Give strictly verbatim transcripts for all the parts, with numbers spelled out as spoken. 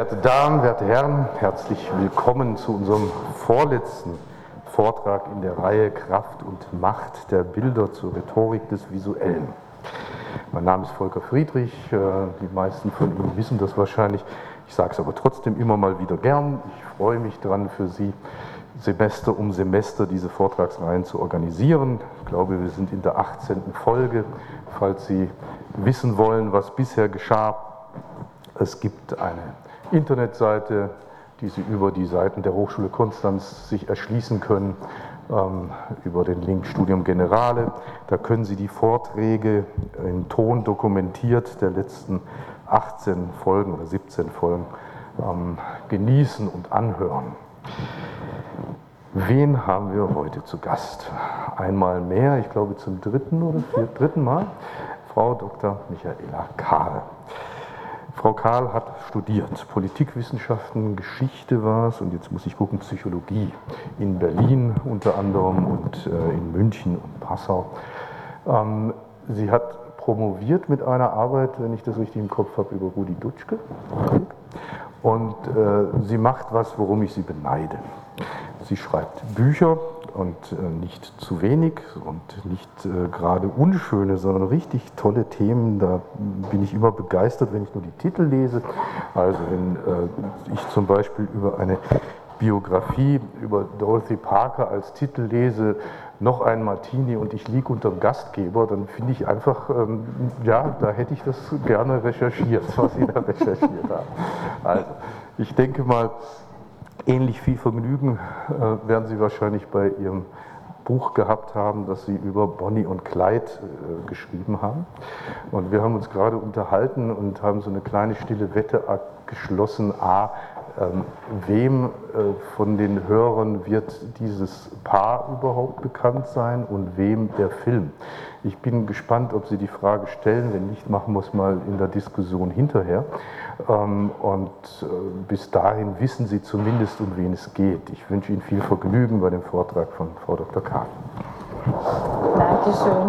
Werte Damen, werte Herren, herzlich willkommen zu unserem vorletzten Vortrag in der Reihe Kraft und Macht der Bilder zur Rhetorik des Visuellen. Mein Name ist Volker Friedrich, die meisten von Ihnen wissen das wahrscheinlich, ich sage es aber trotzdem immer mal wieder gern. Ich freue mich daran, für Sie Semester um Semester diese Vortragsreihen zu organisieren. Ich glaube, wir sind in der achtzehnten Folge. Falls Sie wissen wollen, was bisher geschah, es gibt eine Internetseite, die Sie über die Seiten der Hochschule Konstanz sich erschließen können, ähm, über den Link Studium Generale. Da können Sie die Vorträge in Ton dokumentiert der letzten achtzehn Folgen oder siebzehn Folgen ähm, genießen und anhören. Wen haben wir heute zu Gast? Einmal mehr, ich glaube zum dritten oder vierten, dritten Mal, Frau Doktor Michaela Kahl. Frau Kahl hat studiert, Politikwissenschaften, Geschichte war es und jetzt muss ich gucken, Psychologie in Berlin unter anderem und äh, in München und Passau. Ähm, sie hat promoviert mit einer Arbeit, wenn ich das richtig im Kopf habe, über Rudi Dutschke und äh, sie macht was, worum ich sie beneide. Sie schreibt Bücher und äh, nicht zu wenig und nicht äh, gerade unschöne, sondern richtig tolle Themen. Da bin ich immer begeistert, wenn ich nur die Titel lese. Also wenn äh, ich zum Beispiel über eine Biografie über Dorothy Parker als Titel lese, noch ein Martini und ich liege unter dem Gastgeber, dann finde ich einfach, ähm, ja, da hätte ich das gerne recherchiert, was Sie da recherchiert haben. Also ich denke mal, ähnlich viel Vergnügen äh, werden Sie wahrscheinlich bei Ihrem Buch gehabt haben, das Sie über Bonnie und Clyde äh, geschrieben haben. Und wir haben uns gerade unterhalten und haben so eine kleine stille Wette geschlossen. A, ähm, wem äh, von den Hörern wird dieses Paar überhaupt bekannt sein und wem der Film? Ich bin gespannt, ob Sie die Frage stellen. Wenn nicht, machen wir es mal in der Diskussion hinterher. Ähm, und äh, bis dahin wissen Sie zumindest, um wen es geht. Ich wünsche Ihnen viel Vergnügen bei dem Vortrag von Frau Doktor Kahl. Dankeschön.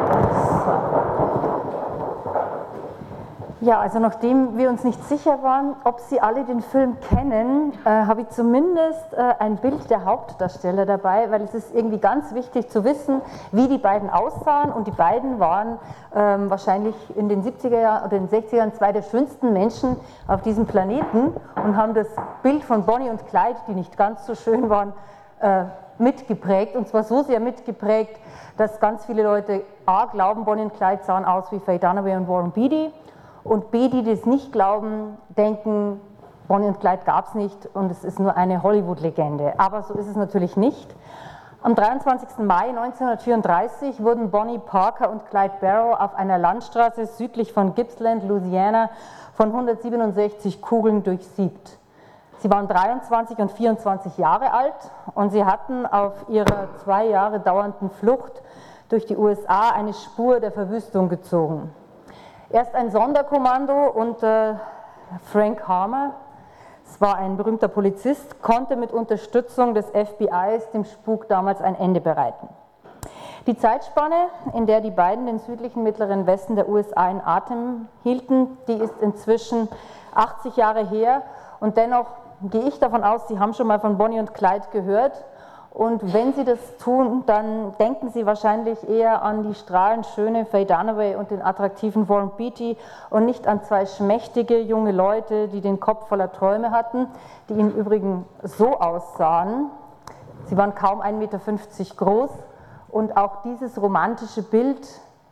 Ja, also nachdem wir uns nicht sicher waren, ob Sie alle den Film kennen, äh, habe ich zumindest äh, ein Bild der Hauptdarsteller dabei, weil es ist irgendwie ganz wichtig zu wissen, wie die beiden aussahen. Und die beiden waren ähm, wahrscheinlich in den siebziger Jahren oder den sechziger Jahren zwei der schönsten Menschen auf diesem Planeten und haben das Bild von Bonnie und Clyde, die nicht ganz so schön waren, äh, mitgeprägt. Und zwar so sehr mitgeprägt, dass ganz viele Leute A, glauben, Bonnie und Clyde sahen aus wie Faye Dunaway und Warren Beatty. Und B, die das nicht glauben, denken, Bonnie und Clyde gab es nicht und es ist nur eine Hollywood-Legende. Aber so ist es natürlich nicht. Am dreiundzwanzigsten Mai neunzehnhundertvierunddreißig wurden Bonnie Parker und Clyde Barrow auf einer Landstraße südlich von Gippsland, Louisiana, von hundertsiebenundsechzig Kugeln durchsiebt. Sie waren dreiundzwanzig und vierundzwanzig Jahre alt und sie hatten auf ihrer zwei Jahre dauernden Flucht durch die U S A eine Spur der Verwüstung gezogen. Erst ein Sonderkommando unter Frank Harmer, es war ein berühmter Polizist, konnte mit Unterstützung des F B Is dem Spuk damals ein Ende bereiten. Die Zeitspanne, in der die beiden den südlichen mittleren Westen der U S A in Atem hielten, die ist inzwischen achtzig Jahre her und dennoch gehe ich davon aus, Sie haben schon mal von Bonnie und Clyde gehört. Und wenn Sie das tun, dann denken Sie wahrscheinlich eher an die strahlend schöne Faye Dunaway und den attraktiven Warren Beatty und nicht an zwei schmächtige junge Leute, die den Kopf voller Träume hatten, die im Übrigen so aussahen. Sie waren kaum ein Meter fünfzig groß und auch dieses romantische Bild,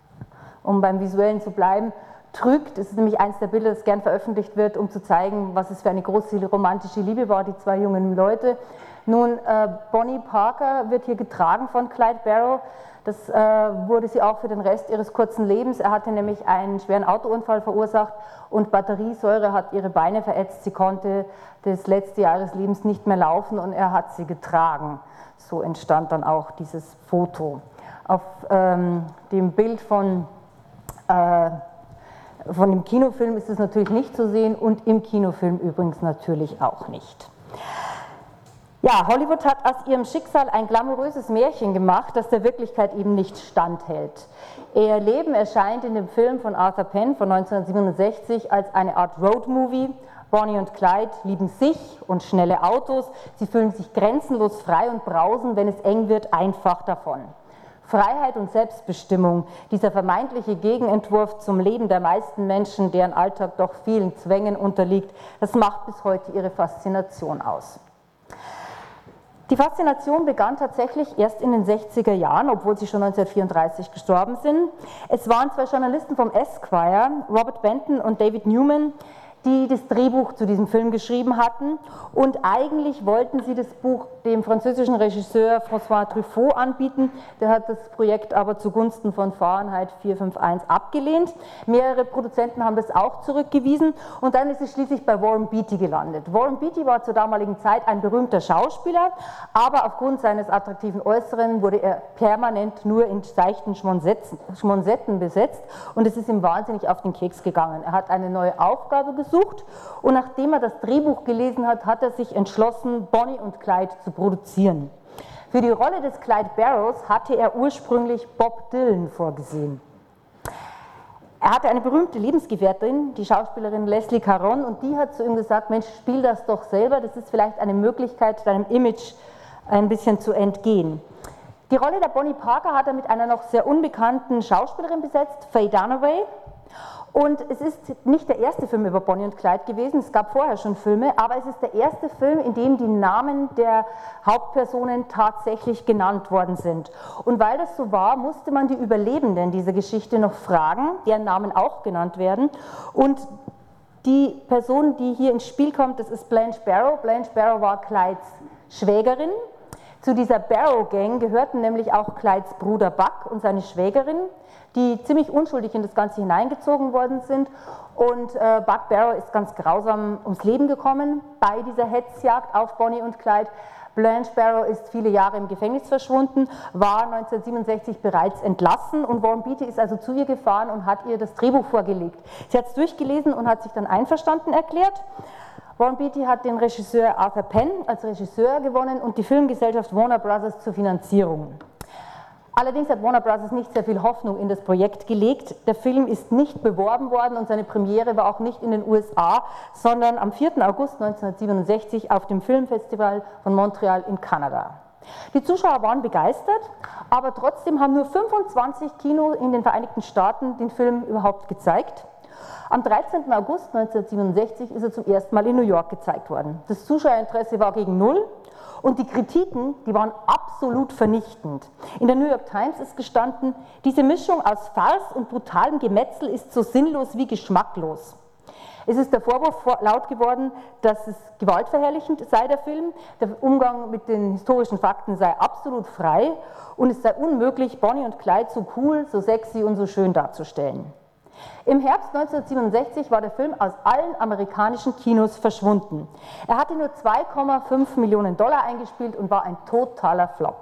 um beim Visuellen zu bleiben, trügt. Es ist nämlich eines der Bilder, das gern veröffentlicht wird, um zu zeigen, was es für eine große romantische Liebe war, die zwei jungen Leute. Nun, äh, Bonnie Parker wird hier getragen von Clyde Barrow. Das äh, wurde sie auch für den Rest ihres kurzen Lebens. Er hatte nämlich einen schweren Autounfall verursacht und Batteriesäure hat ihre Beine verätzt. Sie konnte das letzte Jahr ihres Lebens nicht mehr laufen und er hat sie getragen. So entstand dann auch dieses Foto. Auf ähm, dem Bild von, äh, von dem Kinofilm ist es natürlich nicht zu sehen und im Kinofilm übrigens natürlich auch nicht. Ja, Hollywood hat aus ihrem Schicksal ein glamouröses Märchen gemacht, das der Wirklichkeit eben nicht standhält. Ihr Leben erscheint in dem Film von Arthur Penn von neunzehnhundertsiebenundsechzig als eine Art Roadmovie, Bonnie und Clyde lieben sich und schnelle Autos, sie fühlen sich grenzenlos frei und brausen, wenn es eng wird, einfach davon. Freiheit und Selbstbestimmung, dieser vermeintliche Gegenentwurf zum Leben der meisten Menschen, deren Alltag doch vielen Zwängen unterliegt, das macht bis heute ihre Faszination aus. Die Faszination begann tatsächlich erst in den sechziger Jahren, obwohl sie schon neunzehnhundertvierunddreißig gestorben sind. Es waren zwei Journalisten vom Esquire, Robert Benton und David Newman, die das Drehbuch zu diesem Film geschrieben hatten, und eigentlich wollten sie das Buch dem französischen Regisseur François Truffaut anbieten, der hat das Projekt aber zugunsten von Fahrenheit vier fünf eins abgelehnt. Mehrere Produzenten haben das auch zurückgewiesen und dann ist es schließlich bei Warren Beatty gelandet. Warren Beatty war zur damaligen Zeit ein berühmter Schauspieler, aber aufgrund seines attraktiven Äußeren wurde er permanent nur in seichten Schmonsetten besetzt und es ist ihm wahnsinnig auf den Keks gegangen. Er hat eine neue Aufgabe gesucht und nachdem er das Drehbuch gelesen hat, hat er sich entschlossen, Bonnie und Clyde zu produzieren. Für die Rolle des Clyde Barrows hatte er ursprünglich Bob Dylan vorgesehen. Er hatte eine berühmte Lebensgefährtin, die Schauspielerin Leslie Caron, und die hat zu ihm gesagt, Mensch, spiel das doch selber, das ist vielleicht eine Möglichkeit, deinem Image ein bisschen zu entgehen. Die Rolle der Bonnie Parker hat er mit einer noch sehr unbekannten Schauspielerin besetzt, Faye Dunaway. Und es ist nicht der erste Film über Bonnie und Clyde gewesen, es gab vorher schon Filme, aber es ist der erste Film, in dem die Namen der Hauptpersonen tatsächlich genannt worden sind. Und weil das so war, musste man die Überlebenden dieser Geschichte noch fragen, deren Namen auch genannt werden. Und die Person, die hier ins Spiel kommt, das ist Blanche Barrow. Blanche Barrow war Clydes Schwägerin. Zu dieser Barrow-Gang gehörten nämlich auch Clydes Bruder Buck und seine Schwägerin, die ziemlich unschuldig in das Ganze hineingezogen worden sind. Und äh, Buck Barrow ist ganz grausam ums Leben gekommen bei dieser Hetzjagd auf Bonnie und Clyde. Blanche Barrow ist viele Jahre im Gefängnis verschwunden, war neunzehnhundertsiebenundsechzig bereits entlassen und Warren Beatty ist also zu ihr gefahren und hat ihr das Drehbuch vorgelegt. Sie hat es durchgelesen und hat sich dann einverstanden erklärt. Warren Beatty hat den Regisseur Arthur Penn als Regisseur gewonnen und die Filmgesellschaft Warner Brothers zur Finanzierung. Allerdings hat Warner Brothers nicht sehr viel Hoffnung in das Projekt gelegt. Der Film ist nicht beworben worden und seine Premiere war auch nicht in den U S A, sondern am vierten August neunzehnhundertsiebenundsechzig auf dem Filmfestival von Montreal in Kanada. Die Zuschauer waren begeistert, aber trotzdem haben nur fünfundzwanzig Kinos in den Vereinigten Staaten den Film überhaupt gezeigt. Am dreizehnten August neunzehnhundertsiebenundsechzig ist er zum ersten Mal in New York gezeigt worden. Das Zuschauerinteresse war gegen Null und die Kritiken, die waren absolut vernichtend. In der New York Times ist gestanden, diese Mischung aus Farce und brutalem Gemetzel ist so sinnlos wie geschmacklos. Es ist der Vorwurf laut geworden, dass es gewaltverherrlichend sei, der Film, der Umgang mit den historischen Fakten sei absolut frei und es sei unmöglich, Bonnie und Clyde so cool, so sexy und so schön darzustellen. Im Herbst neunzehnhundertsiebenundsechzig war der Film aus allen amerikanischen Kinos verschwunden. Er hatte nur zwei Komma fünf Millionen Dollar eingespielt und war ein totaler Flop.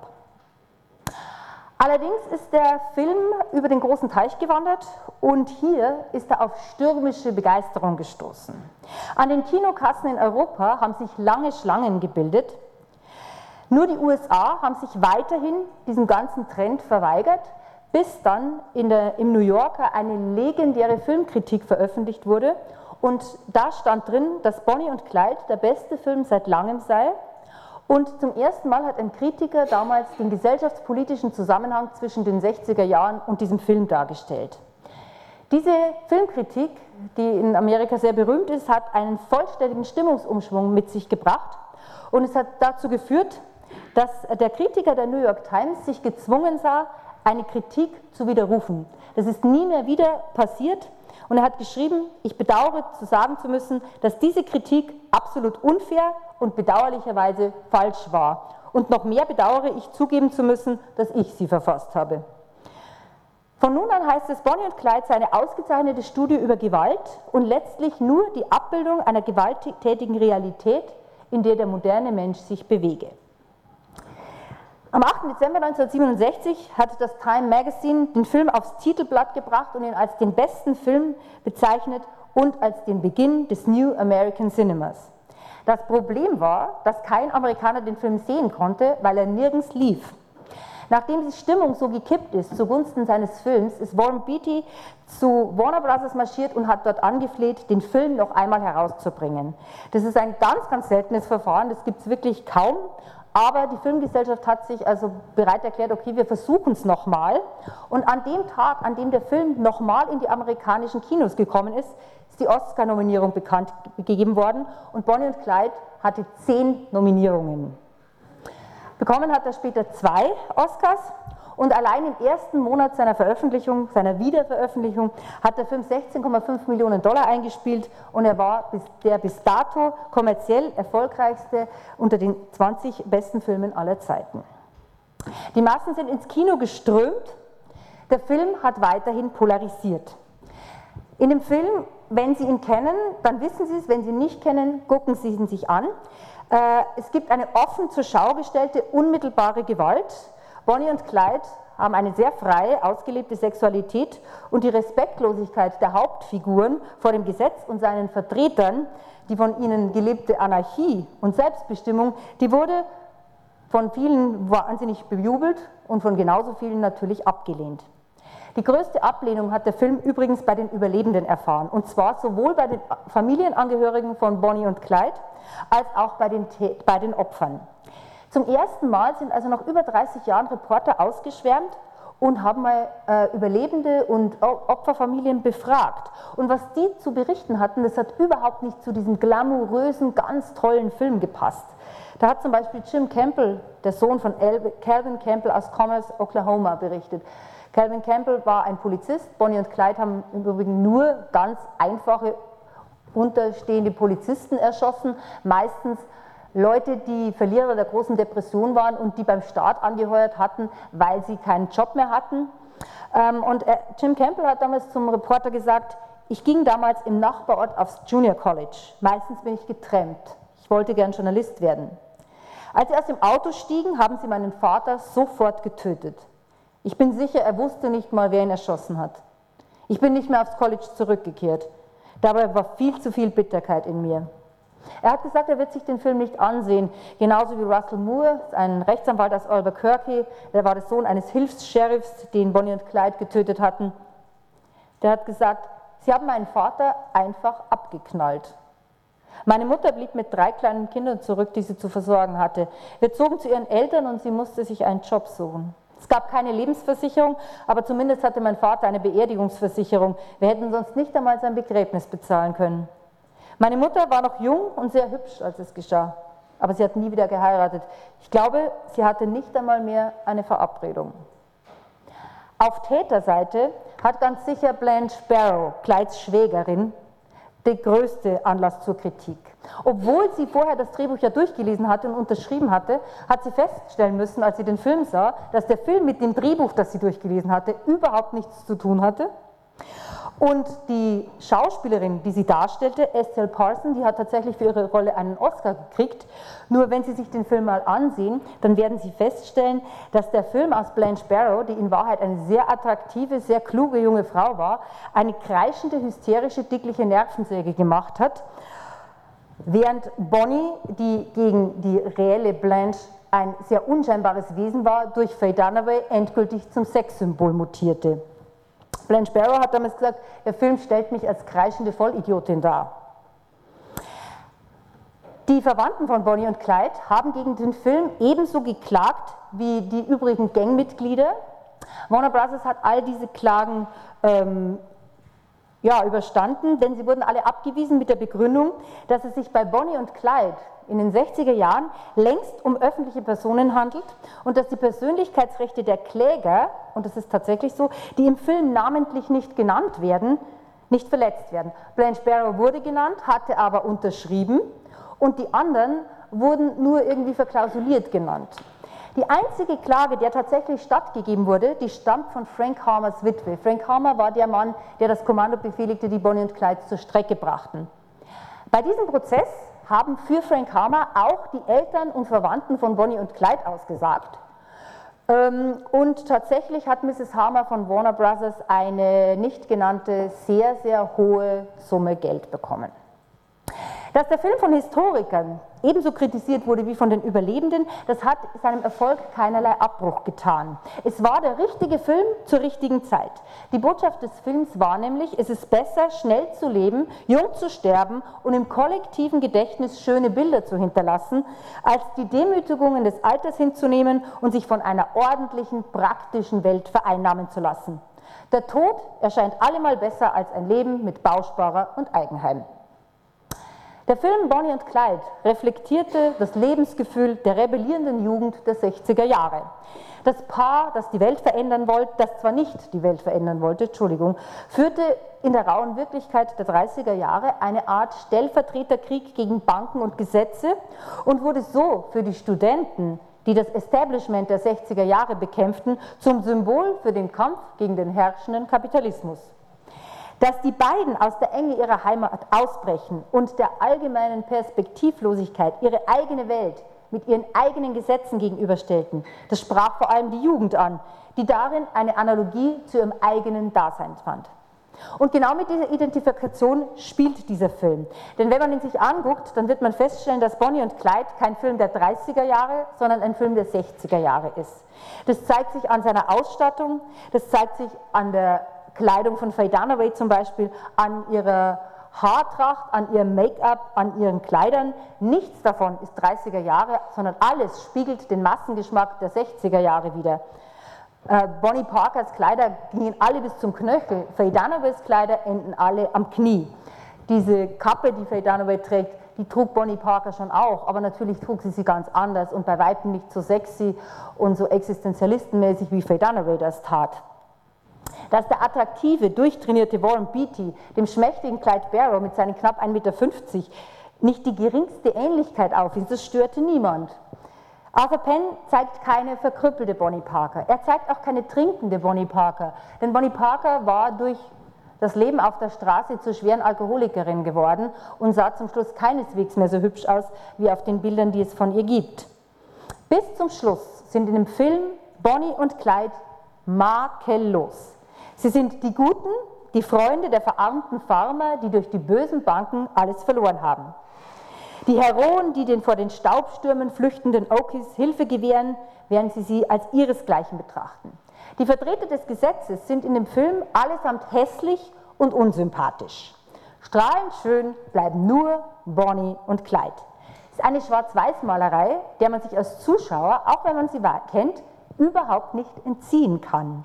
Allerdings ist der Film über den großen Teich gewandert und hier ist er auf stürmische Begeisterung gestoßen. An den Kinokassen in Europa haben sich lange Schlangen gebildet. Nur die U S A haben sich weiterhin diesem ganzen Trend verweigert, bis dann in der, im New Yorker eine legendäre Filmkritik veröffentlicht wurde und da stand drin, dass Bonnie und Clyde der beste Film seit langem sei und zum ersten Mal hat ein Kritiker damals den gesellschaftspolitischen Zusammenhang zwischen den sechziger Jahren und diesem Film dargestellt. Diese Filmkritik, die in Amerika sehr berühmt ist, hat einen vollständigen Stimmungsumschwung mit sich gebracht und es hat dazu geführt, dass der Kritiker der New York Times sich gezwungen sah, eine Kritik zu widerrufen. Das ist nie mehr wieder passiert und er hat geschrieben, ich bedauere zu sagen zu müssen, dass diese Kritik absolut unfair und bedauerlicherweise falsch war. Und noch mehr bedauere ich zugeben zu müssen, dass ich sie verfasst habe. Von nun an heißt es, Bonnie und Clyde sei eine ausgezeichnete Studie über Gewalt und letztlich nur die Abbildung einer gewalttätigen Realität, in der der moderne Mensch sich bewege. Am achten Dezember neunzehnhundertsiebenundsechzig hat das Time Magazine den Film aufs Titelblatt gebracht und ihn als den besten Film bezeichnet und als den Beginn des New American Cinemas. Das Problem war, dass kein Amerikaner den Film sehen konnte, weil er nirgends lief. Nachdem die Stimmung so gekippt ist zugunsten seines Films, ist Warren Beatty zu Warner Bros. Marschiert und hat dort angefleht, den Film noch einmal herauszubringen. Das ist ein ganz, ganz seltenes Verfahren, das gibt es wirklich kaum. Aber die Filmgesellschaft hat sich also bereit erklärt, okay, wir versuchen es nochmal. Und an dem Tag, an dem der Film nochmal in die amerikanischen Kinos gekommen ist, ist die Oscar-Nominierung bekannt gegeben worden und Bonnie und Clyde hatte zehn Nominierungen. Bekommen hat er später zwei Oscars und allein im ersten Monat seiner Veröffentlichung, seiner Wiederveröffentlichung, hat der Film sechzehn Komma fünf Millionen Dollar eingespielt und er war bis, der bis dato kommerziell erfolgreichste unter den zwanzig besten Filmen aller Zeiten. Die Massen sind ins Kino geströmt, der Film hat weiterhin polarisiert. In dem Film, wenn Sie ihn kennen, dann wissen Sie es, wenn Sie ihn nicht kennen, gucken Sie ihn sich an. Es gibt eine offen zur Schau gestellte, unmittelbare Gewalt. Bonnie und Clyde haben eine sehr freie, ausgelebte Sexualität und die Respektlosigkeit der Hauptfiguren vor dem Gesetz und seinen Vertretern, die von ihnen gelebte Anarchie und Selbstbestimmung, die wurde von vielen wahnsinnig bejubelt und von genauso vielen natürlich abgelehnt. Die größte Ablehnung hat der Film übrigens bei den Überlebenden erfahren, und zwar sowohl bei den Familienangehörigen von Bonnie und Clyde als auch bei den, bei den Opfern. Zum ersten Mal sind also nach über dreißig Jahren Reporter ausgeschwärmt und haben mal äh, Überlebende und Opferfamilien befragt. Und was die zu berichten hatten, das hat überhaupt nicht zu diesem glamourösen, ganz tollen Film gepasst. Da hat zum Beispiel Jim Campbell, der Sohn von Calvin Campbell aus Commerce, Oklahoma, berichtet. Calvin Campbell war ein Polizist, Bonnie und Clyde haben im Übrigen nur ganz einfache, unterstehende Polizisten erschossen, meistens Leute, die Verlierer der großen Depression waren und die beim Staat angeheuert hatten, weil sie keinen Job mehr hatten. Und Jim Campbell hat damals zum Reporter gesagt, ich ging damals im Nachbarort aufs Junior College, meistens bin ich getrennt, ich wollte gern Journalist werden. Als sie aus dem Auto stiegen, haben sie meinen Vater sofort getötet. Ich bin sicher, er wusste nicht mal, wer ihn erschossen hat. Ich bin nicht mehr aufs College zurückgekehrt. Dabei war viel zu viel Bitterkeit in mir. Er hat gesagt, er wird sich den Film nicht ansehen, genauso wie Russell Moore, ein Rechtsanwalt aus Albuquerque, der war der Sohn eines Hilfs-Sheriffs, den Bonnie und Clyde getötet hatten. Der hat gesagt, sie haben meinen Vater einfach abgeknallt. Meine Mutter blieb mit drei kleinen Kindern zurück, die sie zu versorgen hatte. Wir zogen zu ihren Eltern und sie musste sich einen Job suchen. Es gab keine Lebensversicherung, aber zumindest hatte mein Vater eine Beerdigungsversicherung. Wir hätten sonst nicht einmal sein Begräbnis bezahlen können. Meine Mutter war noch jung und sehr hübsch, als es geschah, aber sie hat nie wieder geheiratet. Ich glaube, sie hatte nicht einmal mehr eine Verabredung. Auf Täterseite hat ganz sicher Blanche Barrow, Clydes Schwägerin, der größte Anlass zur Kritik. Obwohl sie vorher das Drehbuch ja durchgelesen hatte und unterschrieben hatte, hat sie feststellen müssen, als sie den Film sah, dass der Film mit dem Drehbuch, das sie durchgelesen hatte, überhaupt nichts zu tun hatte. Und die Schauspielerin, die sie darstellte, Estelle Parsons, die hat tatsächlich für ihre Rolle einen Oscar gekriegt. Nur wenn Sie sich den Film mal ansehen, dann werden Sie feststellen, dass der Film aus Blanche Barrow, die in Wahrheit eine sehr attraktive, sehr kluge junge Frau war, eine kreischende, hysterische, dickliche Nervensäge gemacht hat, während Bonnie, die gegen die reelle Blanche ein sehr unscheinbares Wesen war, durch Faye Dunaway endgültig zum Sexsymbol mutierte. Blanche Barrow hat damals gesagt, der Film stellt mich als kreischende Vollidiotin dar. Die Verwandten von Bonnie und Clyde haben gegen den Film ebenso geklagt wie die übrigen Gangmitglieder. Warner Bros. Hat all diese Klagen ähm, ja, überstanden, denn sie wurden alle abgewiesen mit der Begründung, dass es sich bei Bonnie und Clyde in den sechziger Jahren längst um öffentliche Personen handelt und dass die Persönlichkeitsrechte der Kläger, und das ist tatsächlich so, die im Film namentlich nicht genannt werden, nicht verletzt werden. Blanche Barrow wurde genannt, hatte aber unterschrieben und die anderen wurden nur irgendwie verklausuliert genannt. Die einzige Klage, der tatsächlich stattgegeben wurde, die stammt von Frank Harmers Witwe. Frank Harmer war der Mann, der das Kommando befehligte, die Bonnie und Clyde zur Strecke brachten. Bei diesem Prozess haben für Frank Harmer auch die Eltern und Verwandten von Bonnie und Clyde ausgesagt. Und tatsächlich hat Misses Harmer von Warner Bros. Eine nicht genannte, sehr, sehr hohe Summe Geld bekommen. Dass der Film von Historikern ebenso kritisiert wurde wie von den Überlebenden, das hat seinem Erfolg keinerlei Abbruch getan. Es war der richtige Film zur richtigen Zeit. Die Botschaft des Films war nämlich, es ist besser, schnell zu leben, jung zu sterben und im kollektiven Gedächtnis schöne Bilder zu hinterlassen, als die Demütigungen des Alters hinzunehmen und sich von einer ordentlichen, praktischen Welt vereinnahmen zu lassen. Der Tod erscheint allemal besser als ein Leben mit Bausparer und Eigenheim. Der Film Bonnie und Clyde reflektierte das Lebensgefühl der rebellierenden Jugend der sechziger Jahre. Das Paar, das die Welt verändern wollte, das zwar nicht die Welt verändern wollte, Entschuldigung, führte in der rauen Wirklichkeit der dreißiger Jahre eine Art Stellvertreterkrieg gegen Banken und Gesetze und wurde so für die Studenten, die das Establishment der sechziger Jahre bekämpften, zum Symbol für den Kampf gegen den herrschenden Kapitalismus. Dass die beiden aus der Enge ihrer Heimat ausbrechen und der allgemeinen Perspektivlosigkeit ihre eigene Welt mit ihren eigenen Gesetzen gegenüberstellten, das sprach vor allem die Jugend an, die darin eine Analogie zu ihrem eigenen Dasein fand. Und genau mit dieser Identifikation spielt dieser Film. Denn wenn man ihn sich anguckt, dann wird man feststellen, dass Bonnie und Clyde kein Film der dreißiger Jahre, sondern ein Film der sechziger Jahre ist. Das zeigt sich an seiner Ausstattung, das zeigt sich an der Kleidung von Faye Dunaway zum Beispiel, an ihrer Haartracht, an ihrem Make-up, an ihren Kleidern. Nichts davon ist dreißiger Jahre, sondern alles spiegelt den Massengeschmack der sechziger Jahre wider. Äh, Bonnie Parkers Kleider gingen alle bis zum Knöchel, Faye Dunaways Kleider enden alle am Knie. Diese Kappe, die Faye Dunaway trägt, die trug Bonnie Parker schon auch, aber natürlich trug sie sie ganz anders und bei weitem nicht so sexy und so existenzialistenmäßig wie Faye Dunaway das tat. Dass der attraktive, durchtrainierte Warren Beatty dem schmächtigen Clyde Barrow mit seinen knapp ein Meter fünfzig nicht die geringste Ähnlichkeit aufwies, das störte niemand. Arthur Penn zeigt keine verkrüppelte Bonnie Parker. Er zeigt auch keine trinkende Bonnie Parker, denn Bonnie Parker war durch das Leben auf der Straße zur schweren Alkoholikerin geworden und sah zum Schluss keineswegs mehr so hübsch aus wie auf den Bildern, die es von ihr gibt. Bis zum Schluss sind in dem Film Bonnie und Clyde makellos. Sie sind die Guten, die Freunde der verarmten Farmer, die durch die bösen Banken alles verloren haben. Die Heroen, die den vor den Staubstürmen flüchtenden Okies Hilfe gewähren, während sie sie als ihresgleichen betrachten. Die Vertreter des Gesetzes sind in dem Film allesamt hässlich und unsympathisch. Strahlend schön bleiben nur Bonnie und Clyde. Es ist eine Schwarz-Weiß-Malerei, der man sich als Zuschauer, auch wenn man sie kennt, überhaupt nicht entziehen kann.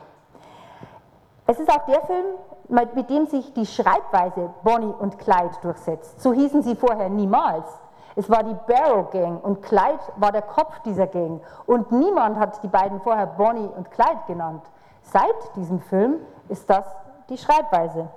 Es ist auch der Film, mit dem sich die Schreibweise Bonnie und Clyde durchsetzt. So hießen sie vorher niemals. Es war die Barrow Gang und Clyde war der Kopf dieser Gang. Und niemand hat die beiden vorher Bonnie und Clyde genannt. Seit diesem Film ist das die Schreibweise.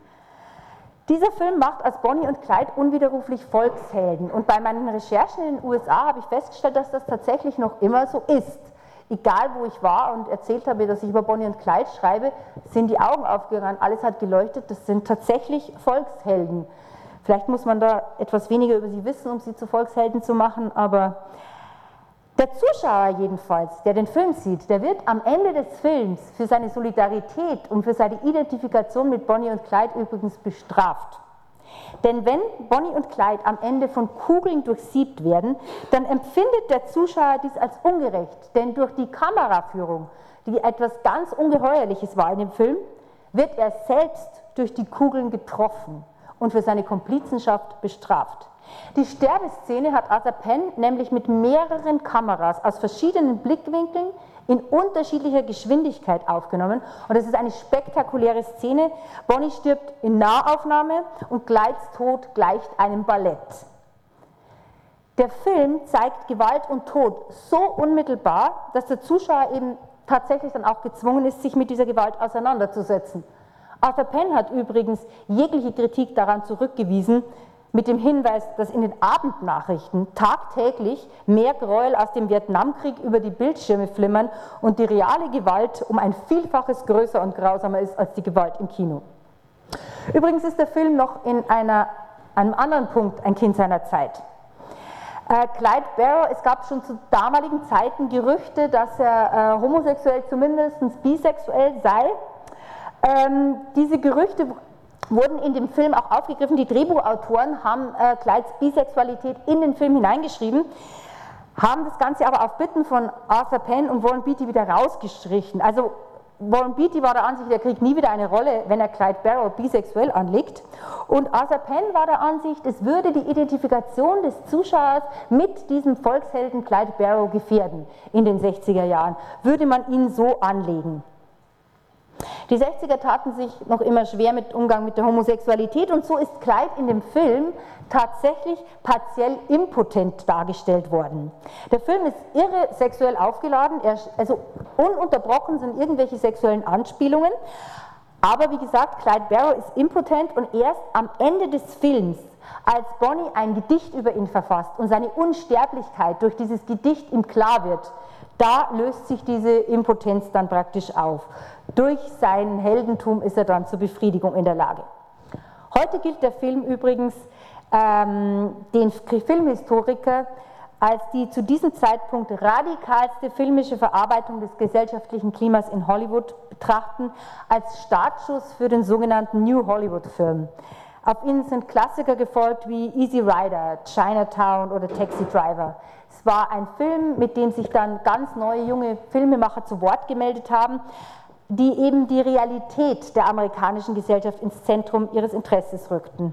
Dieser Film macht aus Bonnie und Clyde unwiderruflich Volkshelden. Und bei meinen Recherchen in den U S A habe ich festgestellt, dass das tatsächlich noch immer so ist. Egal wo ich war und erzählt habe, dass ich über Bonnie und Clyde schreibe, sind die Augen aufgegangen, alles hat geleuchtet, das sind tatsächlich Volkshelden. Vielleicht muss man da etwas weniger über sie wissen, um sie zu Volkshelden zu machen, aber der Zuschauer jedenfalls, der den Film sieht, der wird am Ende des Films für seine Solidarität und für seine Identifikation mit Bonnie und Clyde übrigens bestraft. Denn wenn Bonnie und Clyde am Ende von Kugeln durchsiebt werden, dann empfindet der Zuschauer dies als ungerecht, denn durch die Kameraführung, die etwas ganz Ungeheuerliches war in dem Film, wird er selbst durch die Kugeln getroffen und für seine Komplizenschaft bestraft. Die Sterbeszene hat Arthur Penn nämlich mit mehreren Kameras aus verschiedenen Blickwinkeln in unterschiedlicher Geschwindigkeit aufgenommen und es ist eine spektakuläre Szene. Bonnie stirbt in Nahaufnahme und Clydes Tod gleicht einem Ballett. Der Film zeigt Gewalt und Tod so unmittelbar, dass der Zuschauer eben tatsächlich dann auch gezwungen ist, sich mit dieser Gewalt auseinanderzusetzen. Arthur Penn hat übrigens jegliche Kritik daran zurückgewiesen, mit dem Hinweis, dass in den Abendnachrichten tagtäglich mehr Gräuel aus dem Vietnamkrieg über die Bildschirme flimmern und die reale Gewalt um ein Vielfaches größer und grausamer ist als die Gewalt im Kino. Übrigens ist der Film noch in einer, einem anderen Punkt ein Kind seiner Zeit. Äh, Clyde Barrow, es gab schon zu damaligen Zeiten Gerüchte, dass er äh, homosexuell, zumindest bisexuell sei. Ähm, diese Gerüchte wurden in dem Film auch aufgegriffen. Die Drehbuchautoren haben äh, Clydes Bisexualität in den Film hineingeschrieben, haben das Ganze aber auf Bitten von Arthur Penn und Warren Beatty wieder rausgestrichen. Also Warren Beatty war der Ansicht, er kriegt nie wieder eine Rolle, wenn er Clyde Barrow bisexuell anlegt. Und Arthur Penn war der Ansicht, es würde die Identifikation des Zuschauers mit diesem Volkshelden Clyde Barrow gefährden in den sechziger Jahren, würde man ihn so anlegen. Die sechziger taten sich noch immer schwer mit Umgang mit der Homosexualität und so ist Clyde in dem Film tatsächlich partiell impotent dargestellt worden. Der Film ist irre sexuell aufgeladen, er, also ununterbrochen sind irgendwelche sexuellen Anspielungen, aber wie gesagt, Clyde Barrow ist impotent und erst am Ende des Films, als Bonnie ein Gedicht über ihn verfasst und seine Unsterblichkeit durch dieses Gedicht ihm klar wird, da löst sich diese Impotenz dann praktisch auf. Durch sein Heldentum ist er dann zur Befriedigung in der Lage. Heute gilt der Film übrigens ähm, den Filmhistoriker als die zu diesem Zeitpunkt radikalste filmische Verarbeitung des gesellschaftlichen Klimas in Hollywood betrachten, als Startschuss für den sogenannten New Hollywood-Film. Auf ihn sind Klassiker gefolgt wie Easy Rider, Chinatown oder Taxi Driver. Es war ein Film, mit dem sich dann ganz neue junge Filmemacher zu Wort gemeldet haben, die eben die Realität der amerikanischen Gesellschaft ins Zentrum ihres Interesses rückten.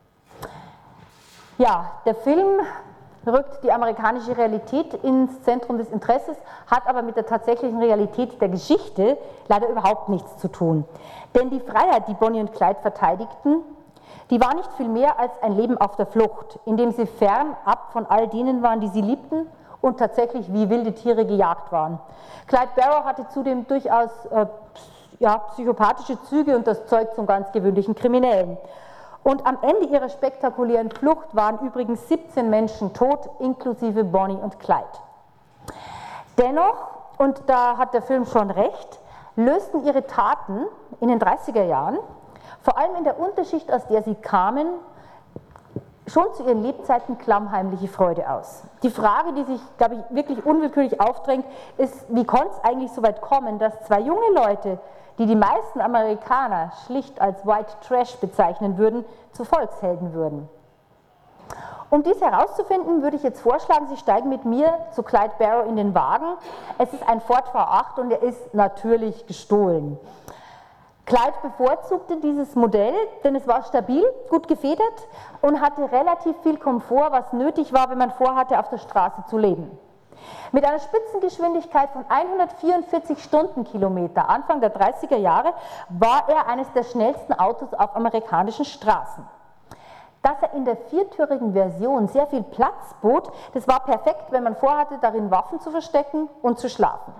Ja, der Film rückt die amerikanische Realität ins Zentrum des Interesses, hat aber mit der tatsächlichen Realität der Geschichte leider überhaupt nichts zu tun. Denn die Freiheit, die Bonnie und Clyde verteidigten, die war nicht viel mehr als ein Leben auf der Flucht, in dem sie fernab von all denen waren, die sie liebten und tatsächlich wie wilde Tiere gejagt waren. Clyde Barrow hatte zudem durchaus äh, ja, psychopathische Züge und das Zeug zum ganz gewöhnlichen Kriminellen. Und am Ende ihrer spektakulären Flucht waren übrigens siebzehn Menschen tot, inklusive Bonnie und Clyde. Dennoch, und da hat der Film schon recht, lösten ihre Taten in den dreißiger Jahren, vor allem in der Unterschicht, aus der sie kamen, schon zu ihren Lebzeiten klammheimliche Freude aus. Die Frage, die sich, glaube ich, wirklich unwillkürlich aufdrängt, ist, wie konnte es eigentlich so weit kommen, dass zwei junge Leute, die die meisten Amerikaner schlicht als White Trash bezeichnen würden, zu Volkshelden würden. Um dies herauszufinden, würde ich jetzt vorschlagen, Sie steigen mit mir zu Clyde Barrow in den Wagen. Es ist ein Ford V acht und er ist natürlich gestohlen. Clyde bevorzugte dieses Modell, denn es war stabil, gut gefedert und hatte relativ viel Komfort, was nötig war, wenn man vorhatte, auf der Straße zu leben. Mit einer Spitzengeschwindigkeit von hundertvierundvierzig Stundenkilometer Anfang der dreißiger Jahre war er eines der schnellsten Autos auf amerikanischen Straßen. Dass er in der viertürigen Version sehr viel Platz bot, das war perfekt, wenn man vorhatte, darin Waffen zu verstecken und zu schlafen.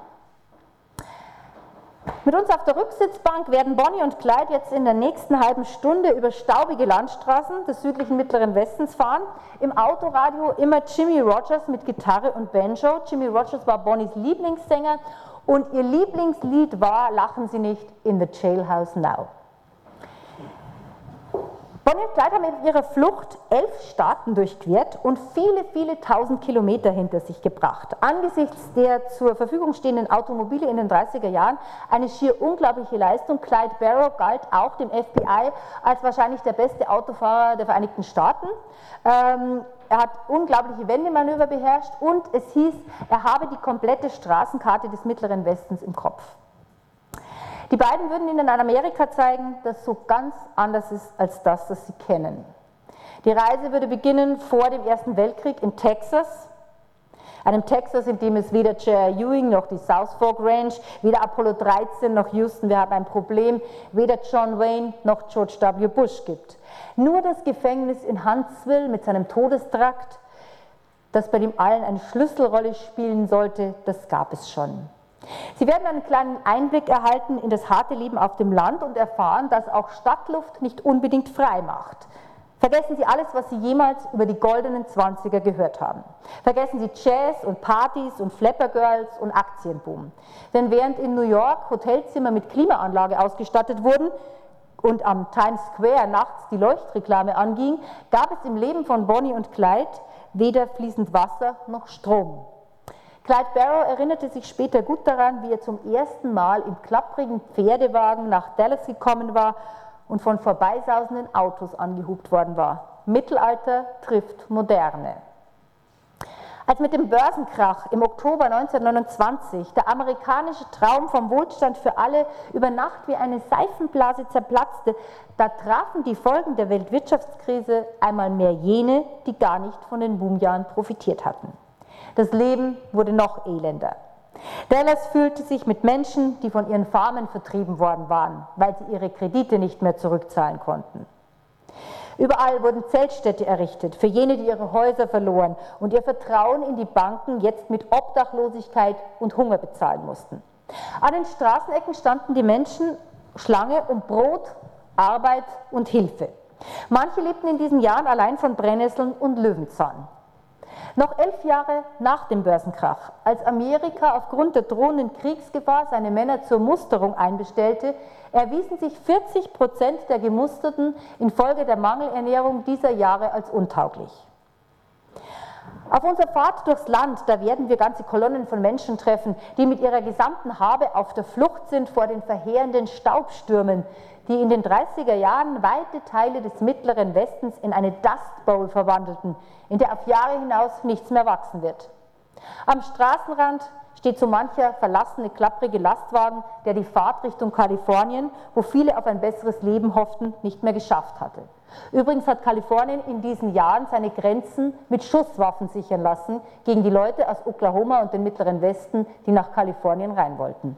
Mit uns auf der Rücksitzbank werden Bonnie und Clyde jetzt in der nächsten halben Stunde über staubige Landstraßen des südlichen Mittleren Westens fahren. Im Autoradio immer Jimmy Rogers mit Gitarre und Banjo. Jimmy Rogers war Bonnies Lieblingssänger und ihr Lieblingslied war Lachen Sie nicht, In the Jailhouse Now. Bonnie und Clyde haben in ihrer Flucht elf Staaten durchquert und viele, viele tausend Kilometer hinter sich gebracht. Angesichts der zur Verfügung stehenden Automobile in den dreißiger Jahren eine schier unglaubliche Leistung. Clyde Barrow galt auch dem F B I als wahrscheinlich der beste Autofahrer der Vereinigten Staaten. Ähm, er hat unglaubliche Wendemanöver beherrscht und es hieß, er habe die komplette Straßenkarte des Mittleren Westens im Kopf. Die beiden würden Ihnen ein Amerika zeigen, das so ganz anders ist als das, das Sie kennen. Die Reise würde beginnen vor dem Ersten Weltkrieg in Texas, einem Texas, in dem es weder J R Ewing noch die South Fork Ranch, weder Apollo dreizehn noch Houston, wir haben ein Problem, weder John Wayne noch George W. Bush gibt. Nur das Gefängnis in Huntsville mit seinem Todestrakt, das bei dem allen eine Schlüsselrolle spielen sollte, das gab es schon. Sie werden einen kleinen Einblick erhalten in das harte Leben auf dem Land und erfahren, dass auch Stadtluft nicht unbedingt frei macht. Vergessen Sie alles, was Sie jemals über die goldenen Zwanziger gehört haben. Vergessen Sie Jazz und Partys und Flapper Girls und Aktienboom. Denn während in New York Hotelzimmer mit Klimaanlage ausgestattet wurden und am Times Square nachts die Leuchtreklame anging, gab es im Leben von Bonnie und Clyde weder fließend Wasser noch Strom. Clyde Barrow erinnerte sich später gut daran, wie er zum ersten Mal im klapprigen Pferdewagen nach Dallas gekommen war und von vorbeisausenden Autos angehupt worden war. Mittelalter trifft Moderne. Als mit dem Börsenkrach im Oktober neunzehnhundertneunundzwanzig der amerikanische Traum vom Wohlstand für alle über Nacht wie eine Seifenblase zerplatzte, da trafen die Folgen der Weltwirtschaftskrise einmal mehr jene, die gar nicht von den Boomjahren profitiert hatten. Das Leben wurde noch elender. Dallas fühlte sich mit Menschen, die von ihren Farmen vertrieben worden waren, weil sie ihre Kredite nicht mehr zurückzahlen konnten. Überall wurden Zeltstädte errichtet für jene, die ihre Häuser verloren und ihr Vertrauen in die Banken jetzt mit Obdachlosigkeit und Hunger bezahlen mussten. An den Straßenecken standen die Menschen Schlange um Brot, Arbeit und Hilfe. Manche lebten in diesen Jahren allein von Brennnesseln und Löwenzahn. Noch elf Jahre nach dem Börsenkrach, als Amerika aufgrund der drohenden Kriegsgefahr seine Männer zur Musterung einbestellte, erwiesen sich vierzig Prozent der Gemusterten infolge der Mangelernährung dieser Jahre als untauglich. Auf unserer Fahrt durchs Land, da werden wir ganze Kolonnen von Menschen treffen, die mit ihrer gesamten Habe auf der Flucht sind vor den verheerenden Staubstürmen, die in den dreißiger Jahren weite Teile des mittleren Westens in eine Dust Bowl verwandelten, in der auf Jahre hinaus nichts mehr wachsen wird. Am Straßenrand steht so mancher verlassene, klapprige Lastwagen, der die Fahrt Richtung Kalifornien, wo viele auf ein besseres Leben hofften, nicht mehr geschafft hatte. Übrigens hat Kalifornien in diesen Jahren seine Grenzen mit Schusswaffen sichern lassen gegen die Leute aus Oklahoma und dem mittleren Westen, die nach Kalifornien rein wollten.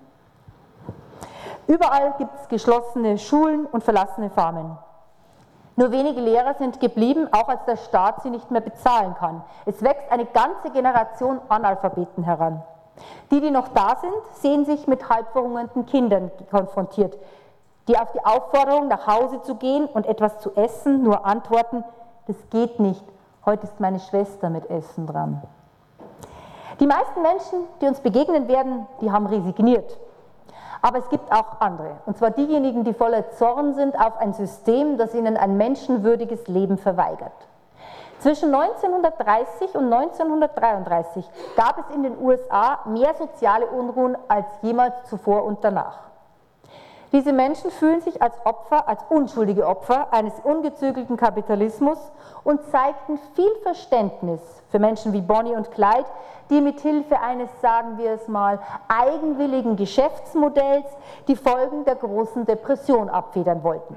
Überall gibt es geschlossene Schulen und verlassene Farmen. Nur wenige Lehrer sind geblieben, auch als der Staat sie nicht mehr bezahlen kann. Es wächst eine ganze Generation Analphabeten heran. Die, die noch da sind, sehen sich mit halbverhungernden Kindern konfrontiert, die auf die Aufforderung, nach Hause zu gehen und etwas zu essen, nur antworten: Das geht nicht, heute ist meine Schwester mit Essen dran. Die meisten Menschen, die uns begegnen werden, die haben resigniert. Aber es gibt auch andere, und zwar diejenigen, die voller Zorn sind auf ein System, das ihnen ein menschenwürdiges Leben verweigert. Zwischen neunzehnhundertdreißig und neunzehnhundertdreiunddreißig gab es in den U S A mehr soziale Unruhen als jemals zuvor und danach. Diese Menschen fühlen sich als Opfer, als unschuldige Opfer eines ungezügelten Kapitalismus und zeigten viel Verständnis für Menschen wie Bonnie und Clyde, die mithilfe eines, sagen wir es mal, eigenwilligen Geschäftsmodells die Folgen der großen Depression abfedern wollten.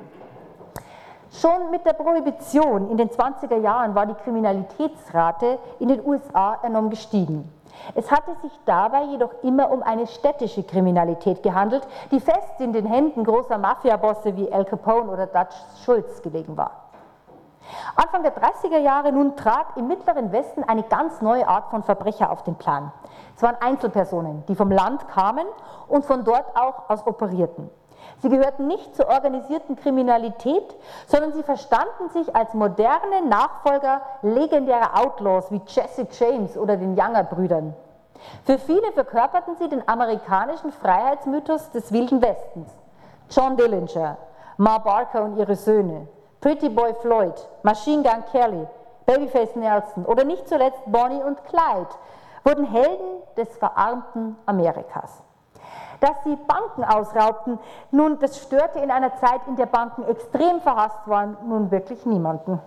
Schon mit der Prohibition in den zwanziger Jahren war die Kriminalitätsrate in den U S A enorm gestiegen. Es hatte sich dabei jedoch immer um eine städtische Kriminalität gehandelt, die fest in den Händen großer Mafiabosse wie Al Capone oder Dutch Schultz gelegen war. Anfang der dreißiger Jahre nun trat im mittleren Westen eine ganz neue Art von Verbrecher auf den Plan. Es waren Einzelpersonen, die vom Land kamen und von dort auch aus operierten. Sie gehörten nicht zur organisierten Kriminalität, sondern sie verstanden sich als moderne Nachfolger legendärer Outlaws wie Jesse James oder den Younger-Brüdern. Für viele verkörperten sie den amerikanischen Freiheitsmythos des Wilden Westens. John Dillinger, Ma Barker und ihre Söhne, Pretty Boy Floyd, Machine Gun Kelly, Babyface Nelson oder nicht zuletzt Bonnie und Clyde wurden Helden des verarmten Amerikas. Dass sie Banken ausraubten, nun, das störte in einer Zeit, in der Banken extrem verhasst waren, nun wirklich niemanden.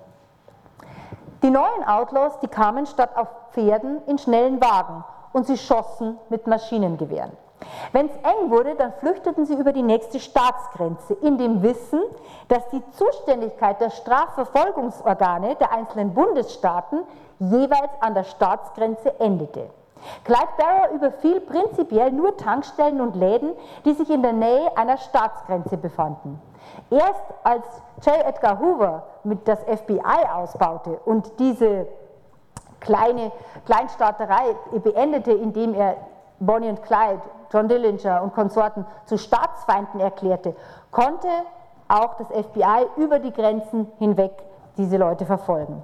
Die neuen Outlaws, die kamen statt auf Pferden in schnellen Wagen und sie schossen mit Maschinengewehren. Wenn es eng wurde, dann flüchteten sie über die nächste Staatsgrenze, in dem Wissen, dass die Zuständigkeit der Strafverfolgungsorgane der einzelnen Bundesstaaten jeweils an der Staatsgrenze endete. Clyde Barrow überfiel prinzipiell nur Tankstellen und Läden, die sich in der Nähe einer Staatsgrenze befanden. Erst als J. Edgar Hoover mit das F B I ausbaute und diese kleine Kleinstaaterei beendete, indem er Bonnie und Clyde, John Dillinger und Konsorten zu Staatsfeinden erklärte, konnte auch das F B I über die Grenzen hinweg diese Leute verfolgen.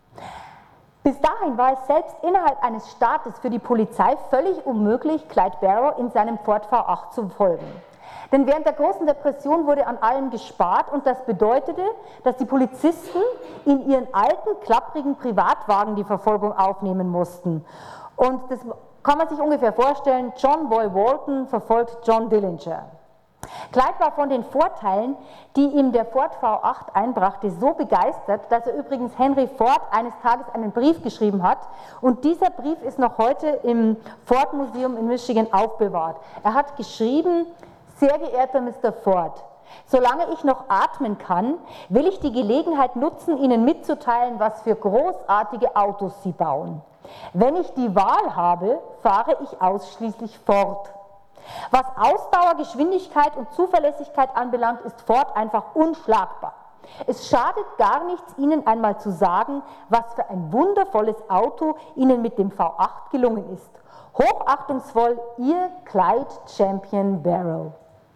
Bis dahin war es selbst innerhalb eines Staates für die Polizei völlig unmöglich, Clyde Barrow in seinem Ford V acht zu folgen. Denn während der großen Depression wurde an allem gespart und das bedeutete, dass die Polizisten in ihren alten, klapprigen Privatwagen die Verfolgung aufnehmen mussten. Und das kann man sich ungefähr vorstellen: John Boy Walton verfolgt John Dillinger. Clyde war von den Vorteilen, die ihm der Ford V acht einbrachte, so begeistert, dass er übrigens Henry Ford eines Tages einen Brief geschrieben hat und dieser Brief ist noch heute im Ford Museum in Michigan aufbewahrt. Er hat geschrieben: Sehr geehrter Mister Ford, solange ich noch atmen kann, will ich die Gelegenheit nutzen, Ihnen mitzuteilen, was für großartige Autos Sie bauen. Wenn ich die Wahl habe, fahre ich ausschließlich Ford. Was Ausdauer, Geschwindigkeit und Zuverlässigkeit anbelangt, ist Ford einfach unschlagbar. Es schadet gar nichts, Ihnen einmal zu sagen, was für ein wundervolles Auto Ihnen mit dem V acht gelungen ist. Hochachtungsvoll, Ihr Clyde Champion Barrow.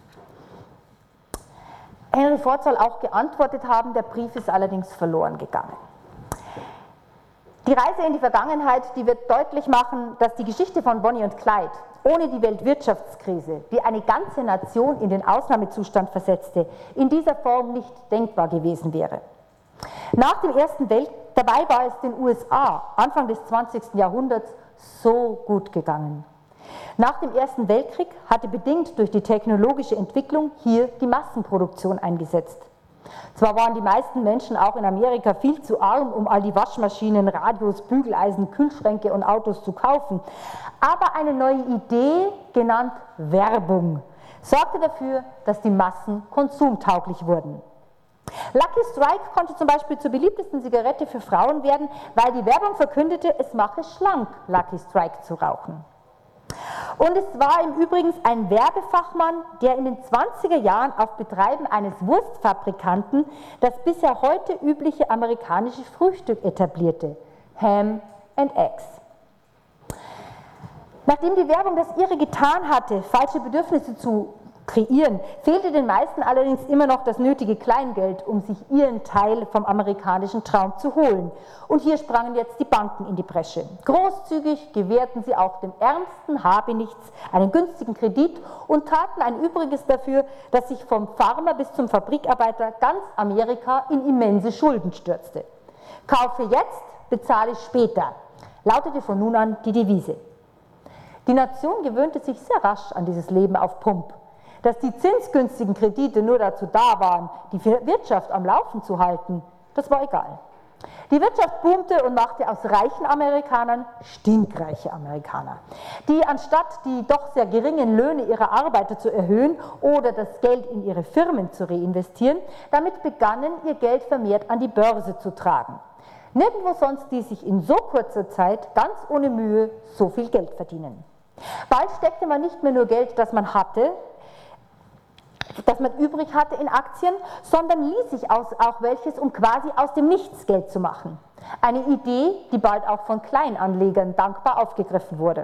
Henry Ford soll auch geantwortet haben, der Brief ist allerdings verloren gegangen. Die Reise in die Vergangenheit, die wird deutlich machen, dass die Geschichte von Bonnie und Clyde ohne die Weltwirtschaftskrise, die eine ganze Nation in den Ausnahmezustand versetzte, in dieser Form nicht denkbar gewesen wäre. Nach dem Ersten Weltkrieg, dabei war es den U S A Anfang des zwanzigsten Jahrhunderts so gut gegangen. Nach dem Ersten Weltkrieg hatte bedingt durch die technologische Entwicklung hier die Massenproduktion eingesetzt. Zwar waren die meisten Menschen auch in Amerika viel zu arm, um all die Waschmaschinen, Radios, Bügeleisen, Kühlschränke und Autos zu kaufen, aber eine neue Idee, genannt Werbung, sorgte dafür, dass die Massen konsumtauglich wurden. Lucky Strike konnte zum Beispiel zur beliebtesten Zigarette für Frauen werden, weil die Werbung verkündete, es mache schlank, Lucky Strike zu rauchen. Und es war im Übrigen ein Werbefachmann, der in den zwanziger Jahren auf Betreiben eines Wurstfabrikanten das bisher heute übliche amerikanische Frühstück etablierte: Ham and Eggs. Nachdem die Werbung das ihre getan hatte, falsche Bedürfnisse zu kreieren, fehlte den meisten allerdings immer noch das nötige Kleingeld, um sich ihren Teil vom amerikanischen Traum zu holen. Und hier sprangen jetzt die Banken in die Bresche. Großzügig gewährten sie auch dem ärmsten Habenichts einen günstigen Kredit und taten ein Übriges dafür, dass sich vom Farmer bis zum Fabrikarbeiter ganz Amerika in immense Schulden stürzte. Kaufe jetzt, bezahle später, lautete von nun an die Devise. Die Nation gewöhnte sich sehr rasch an dieses Leben auf Pump. Dass die zinsgünstigen Kredite nur dazu da waren, die Wirtschaft am Laufen zu halten, das war egal. Die Wirtschaft boomte und machte aus reichen Amerikanern stinkreiche Amerikaner, die anstatt die doch sehr geringen Löhne ihrer Arbeiter zu erhöhen oder das Geld in ihre Firmen zu reinvestieren, damit begannen, ihr Geld vermehrt an die Börse zu tragen. Nirgendwo sonst ließ sich in so kurzer Zeit ganz ohne Mühe so viel Geld verdienen. Bald steckte man nicht mehr nur Geld, das man hatte, das man übrig hatte in Aktien, sondern ließ sich aus, auch welches, um quasi aus dem Nichts Geld zu machen. Eine Idee, die bald auch von Kleinanlegern dankbar aufgegriffen wurde.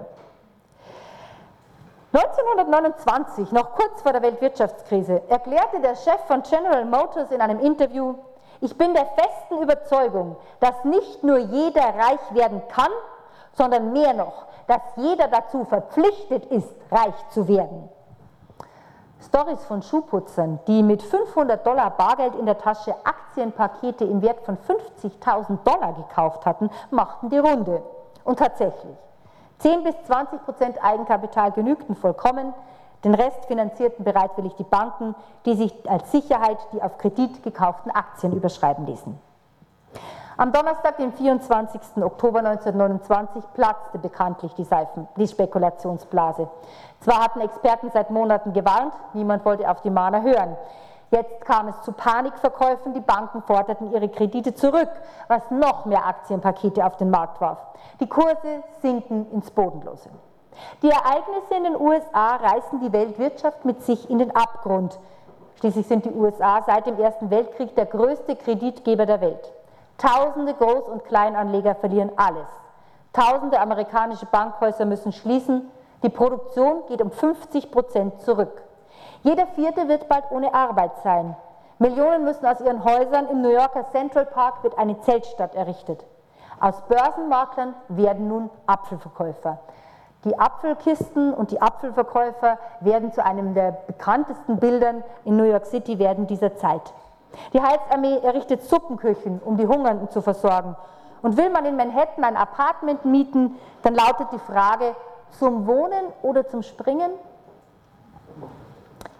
neunzehnhundertneunundzwanzig, noch kurz vor der Weltwirtschaftskrise, erklärte der Chef von General Motors in einem Interview: Ich bin der festen Überzeugung, dass nicht nur jeder reich werden kann, sondern mehr noch, dass jeder dazu verpflichtet ist, reich zu werden. Stories von Schuhputzern, die mit fünfhundert Dollar Bargeld in der Tasche Aktienpakete im Wert von fünfzigtausend Dollar gekauft hatten, machten die Runde. Und tatsächlich, zehn bis zwanzig Prozent Eigenkapital genügten vollkommen, den Rest finanzierten bereitwillig die Banken, die sich als Sicherheit die auf Kredit gekauften Aktien überschreiben ließen. Am Donnerstag, den vierundzwanzigsten Oktober neunzehnhundertneunundzwanzig, platzte bekanntlich die, Seifen, die Spekulationsblase. Zwar hatten Experten seit Monaten gewarnt, niemand wollte auf die Mahner hören. Jetzt kam es zu Panikverkäufen, die Banken forderten ihre Kredite zurück, was noch mehr Aktienpakete auf den Markt warf. Die Kurse sinken ins Bodenlose. Die Ereignisse in den U S A reißen die Weltwirtschaft mit sich in den Abgrund. Schließlich sind die U S A seit dem Ersten Weltkrieg der größte Kreditgeber der Welt. Tausende Groß- und Kleinanleger verlieren alles. Tausende amerikanische Bankhäuser müssen schließen. Die Produktion geht um fünfzig Prozent zurück. Jeder Vierte wird bald ohne Arbeit sein. Millionen müssen aus ihren Häusern. Im New Yorker Central Park wird eine Zeltstadt errichtet. Aus Börsenmaklern werden nun Apfelverkäufer. Die Apfelkisten und die Apfelverkäufer werden zu einem der bekanntesten Bildern in New York City während dieser Zeit. Die Heilsarmee errichtet Suppenküchen, um die Hungernden zu versorgen. Und will man in Manhattan ein Apartment mieten, dann lautet die Frage: Zum Wohnen oder zum Springen?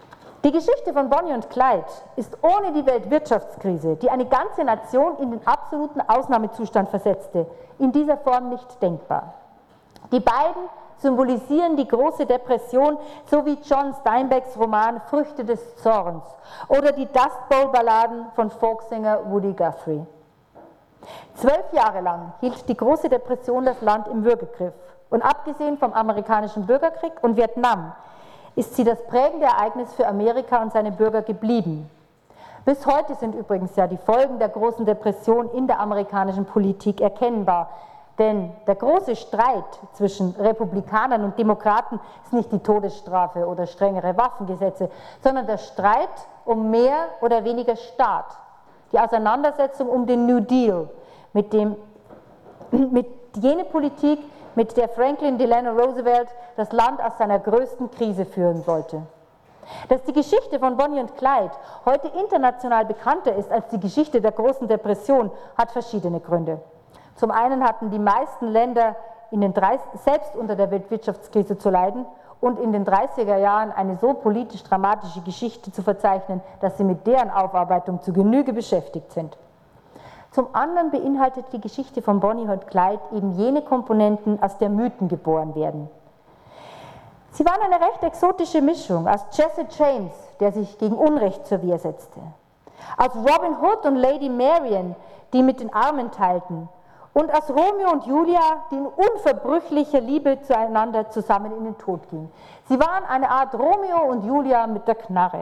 Die Geschichte von Bonnie und Clyde ist ohne die Weltwirtschaftskrise, die eine ganze Nation in den absoluten Ausnahmezustand versetzte, in dieser Form nicht denkbar. Die beiden symbolisieren die große Depression, so wie John Steinbecks Roman Früchte des Zorns oder die Dust Bowl-Balladen von Folksänger Woody Guthrie. Zwölf Jahre lang hielt die große Depression das Land im Würgegriff und abgesehen vom amerikanischen Bürgerkrieg und Vietnam ist sie das prägende Ereignis für Amerika und seine Bürger geblieben. Bis heute sind übrigens ja die Folgen der großen Depression in der amerikanischen Politik erkennbar. Denn der große Streit zwischen Republikanern und Demokraten ist nicht die Todesstrafe oder strengere Waffengesetze, sondern der Streit um mehr oder weniger Staat. Die Auseinandersetzung um den New Deal, mit, dem, mit jener Politik, mit der Franklin Delano Roosevelt das Land aus seiner größten Krise führen wollte. Dass die Geschichte von Bonnie und Clyde heute international bekannter ist als die Geschichte der großen Depression, hat verschiedene Gründe. Zum einen hatten die meisten Länder in den dreißig, selbst unter der Weltwirtschaftskrise zu leiden und in den dreißiger Jahren eine so politisch dramatische Geschichte zu verzeichnen, dass sie mit deren Aufarbeitung zu Genüge beschäftigt sind. Zum anderen beinhaltet die Geschichte von Bonnie und Clyde eben jene Komponenten, aus der Mythen geboren werden. Sie waren eine recht exotische Mischung aus Jesse James, der sich gegen Unrecht zur Wehr setzte, aus Robin Hood und Lady Marian, die mit den Armen teilten, und aus Romeo und Julia, die in unverbrüchlicher Liebe zueinander zusammen in den Tod gingen. Sie waren eine Art Romeo und Julia mit der Knarre.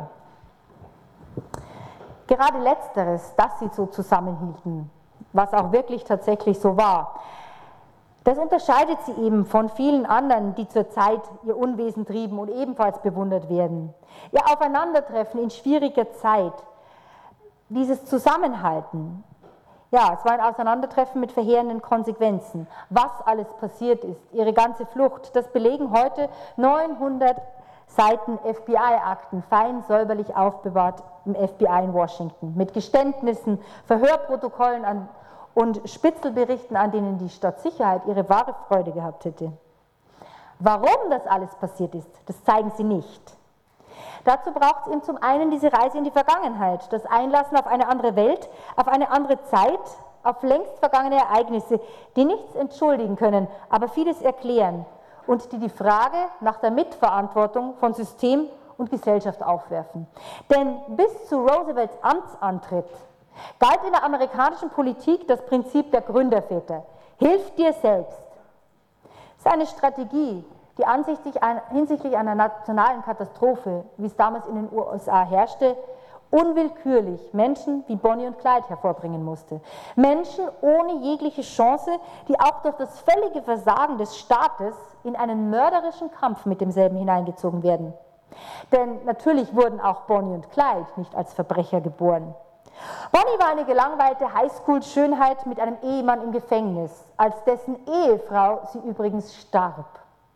Gerade letzteres, dass sie so zusammenhielten, was auch wirklich tatsächlich so war, das unterscheidet sie eben von vielen anderen, die zur Zeit ihr Unwesen trieben und ebenfalls bewundert werden. Ihr Aufeinandertreffen in schwieriger Zeit, dieses Zusammenhalten, ja, es war ein Auseinandertreffen mit verheerenden Konsequenzen. Was alles passiert ist, ihre ganze Flucht, das belegen heute neunhundert Seiten F B I-Akten, fein säuberlich aufbewahrt im F B I in Washington, mit Geständnissen, Verhörprotokollen an, und Spitzelberichten, an denen die Staatssicherheit ihre wahre Freude gehabt hätte. Warum das alles passiert ist, das zeigen sie nicht. Dazu braucht es eben zum einen diese Reise in die Vergangenheit, das Einlassen auf eine andere Welt, auf eine andere Zeit, auf längst vergangene Ereignisse, die nichts entschuldigen können, aber vieles erklären und die die Frage nach der Mitverantwortung von System und Gesellschaft aufwerfen. Denn bis zu Roosevelts Amtsantritt galt in der amerikanischen Politik das Prinzip der Gründerväter. Hilf dir selbst. Das ist eine Strategie, die hinsichtlich einer nationalen Katastrophe, wie es damals in den U S A herrschte, unwillkürlich Menschen wie Bonnie und Clyde hervorbringen musste. Menschen ohne jegliche Chance, die auch durch das völlige Versagen des Staates in einen mörderischen Kampf mit demselben hineingezogen werden. Denn natürlich wurden auch Bonnie und Clyde nicht als Verbrecher geboren. Bonnie war eine gelangweilte Highschool-Schönheit mit einem Ehemann im Gefängnis, als dessen Ehefrau sie übrigens starb.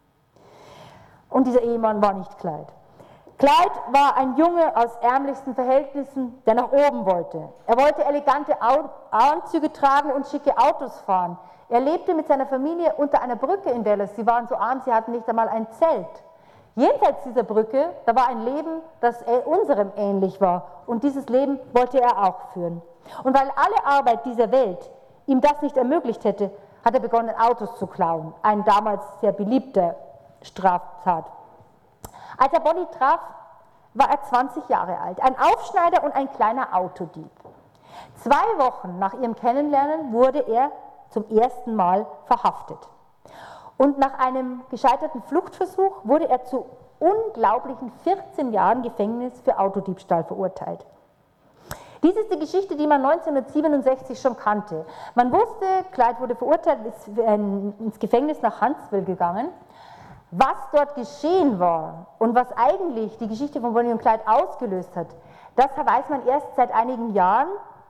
Und dieser Ehemann war nicht Clyde. Clyde war ein Junge aus ärmlichsten Verhältnissen, der nach oben wollte. Er wollte elegante Anzüge tragen und schicke Autos fahren. Er lebte mit seiner Familie unter einer Brücke in Dallas. Sie waren so arm, sie hatten nicht einmal ein Zelt. Jenseits dieser Brücke, da war ein Leben, das unserem ähnlich war. Und dieses Leben wollte er auch führen. Und weil alle Arbeit dieser Welt ihm das nicht ermöglicht hätte, hat er begonnen, Autos zu klauen. Ein damals sehr beliebter Straftat. Als er Bonnie traf, war er zwanzig Jahre alt, ein Aufschneider und ein kleiner Autodieb. Zwei Wochen nach ihrem Kennenlernen wurde er zum ersten Mal verhaftet. Und nach einem gescheiterten Fluchtversuch wurde er zu unglaublichen vierzehn Jahren Gefängnis für Autodiebstahl verurteilt. Dies ist die Geschichte, die man neunzehnhundertsiebenundsechzig schon kannte. Man wusste, Clyde wurde verurteilt, ist ins Gefängnis nach Huntsville gegangen. Was dort geschehen war und was eigentlich die Geschichte von Bonnie und Clyde ausgelöst hat, das weiß man erst seit einigen Jahren.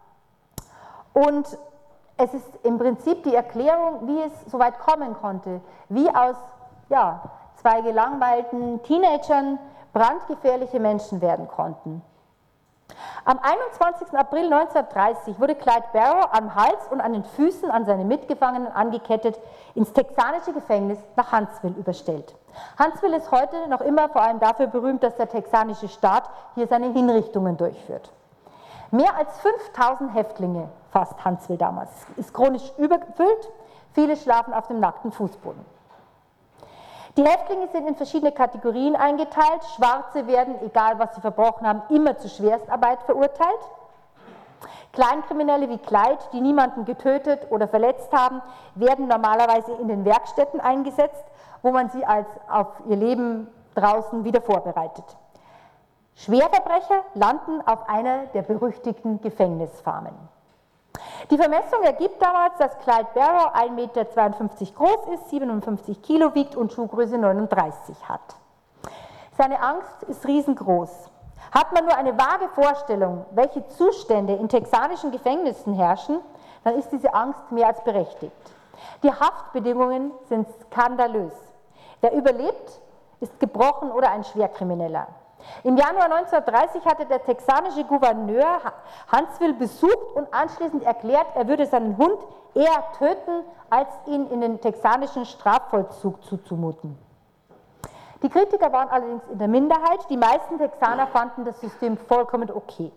Und es ist im Prinzip die Erklärung, wie es so weit kommen konnte, wie aus ja, zwei gelangweilten Teenagern brandgefährliche Menschen werden konnten. Am einundzwanzigsten April neunzehnhundertdreißig wurde Clyde Barrow am Hals und an den Füßen an seine Mitgefangenen angekettet, ins texanische Gefängnis nach Huntsville überstellt. Huntsville ist heute noch immer vor allem dafür berühmt, dass der texanische Staat hier seine Hinrichtungen durchführt. Mehr als fünftausend Häftlinge fasst Huntsville damals, ist chronisch überfüllt, viele schlafen auf dem nackten Fußboden. Die Häftlinge sind in verschiedene Kategorien eingeteilt. Schwarze werden, egal was sie verbrochen haben, immer zu Schwerstarbeit verurteilt. Kleinkriminelle wie Clyde, die niemanden getötet oder verletzt haben, werden normalerweise in den Werkstätten eingesetzt, wo man sie als auf ihr Leben draußen wieder vorbereitet. Schwerverbrecher landen auf einer der berüchtigten Gefängnisfarmen. Die Vermessung ergibt damals, dass Clyde Barrow ein Meter zweiundfünfzig groß ist, siebenundfünfzig Kilo wiegt und Schuhgröße neununddreißig hat. Seine Angst ist riesengroß. Hat man nur eine vage Vorstellung, welche Zustände in texanischen Gefängnissen herrschen, dann ist diese Angst mehr als berechtigt. Die Haftbedingungen sind skandalös. Wer überlebt, ist gebrochen oder ein Schwerkrimineller. Im Januar neunzehnhundertdreißig hatte der texanische Gouverneur Huntsville besucht und anschließend erklärt, er würde seinen Hund eher töten, als ihn in den texanischen Strafvollzug zuzumuten. Die Kritiker waren allerdings in der Minderheit, die meisten Texaner fanden das System vollkommen okay.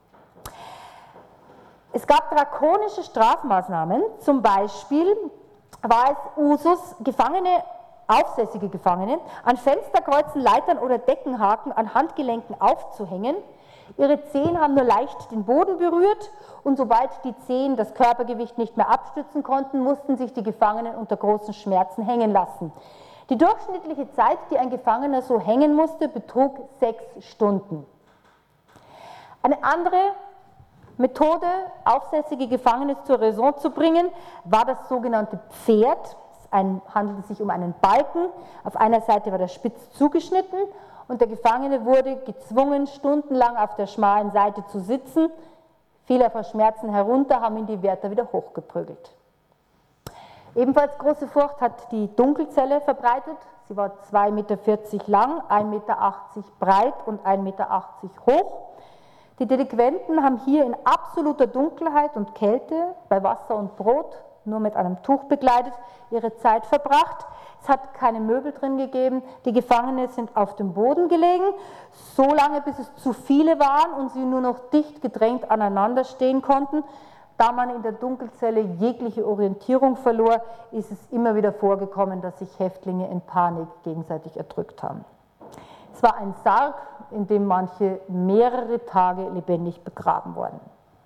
Es gab drakonische Strafmaßnahmen, zum Beispiel war es Usus, Gefangene aufsässige Gefangene an Fensterkreuzen, Leitern oder Deckenhaken an Handgelenken aufzuhängen. Ihre Zehen haben nur leicht den Boden berührt und sobald die Zehen das Körpergewicht nicht mehr abstützen konnten, mussten sich die Gefangenen unter großen Schmerzen hängen lassen. Die durchschnittliche Zeit, die ein Gefangener so hängen musste, betrug sechs Stunden. Eine andere Methode, aufsässige Gefangene zur Raison zu bringen, war das sogenannte Pferd. Ein, handelt es sich um einen Balken, auf einer Seite war der spitz zugeschnitten und der Gefangene wurde gezwungen, stundenlang auf der schmalen Seite zu sitzen, fiel er vor Schmerzen herunter, haben ihn die Wärter wieder hochgeprügelt. Ebenfalls große Furcht hat die Dunkelzelle verbreitet, sie war zwei Meter vierzig lang, ein Meter achtzig breit und ein Meter achtzig hoch. Die Delinquenten haben hier in absoluter Dunkelheit und Kälte, bei Wasser und Brot, nur mit einem Tuch begleitet, ihre Zeit verbracht. Es hat keine Möbel drin gegeben, die Gefangenen sind auf dem Boden gelegen, so lange bis es zu viele waren und sie nur noch dicht gedrängt aneinander stehen konnten. Da man in der Dunkelzelle jegliche Orientierung verlor, ist es immer wieder vorgekommen, dass sich Häftlinge in Panik gegenseitig erdrückt haben. Es war ein Sarg, in dem manche mehrere Tage lebendig begraben wurden.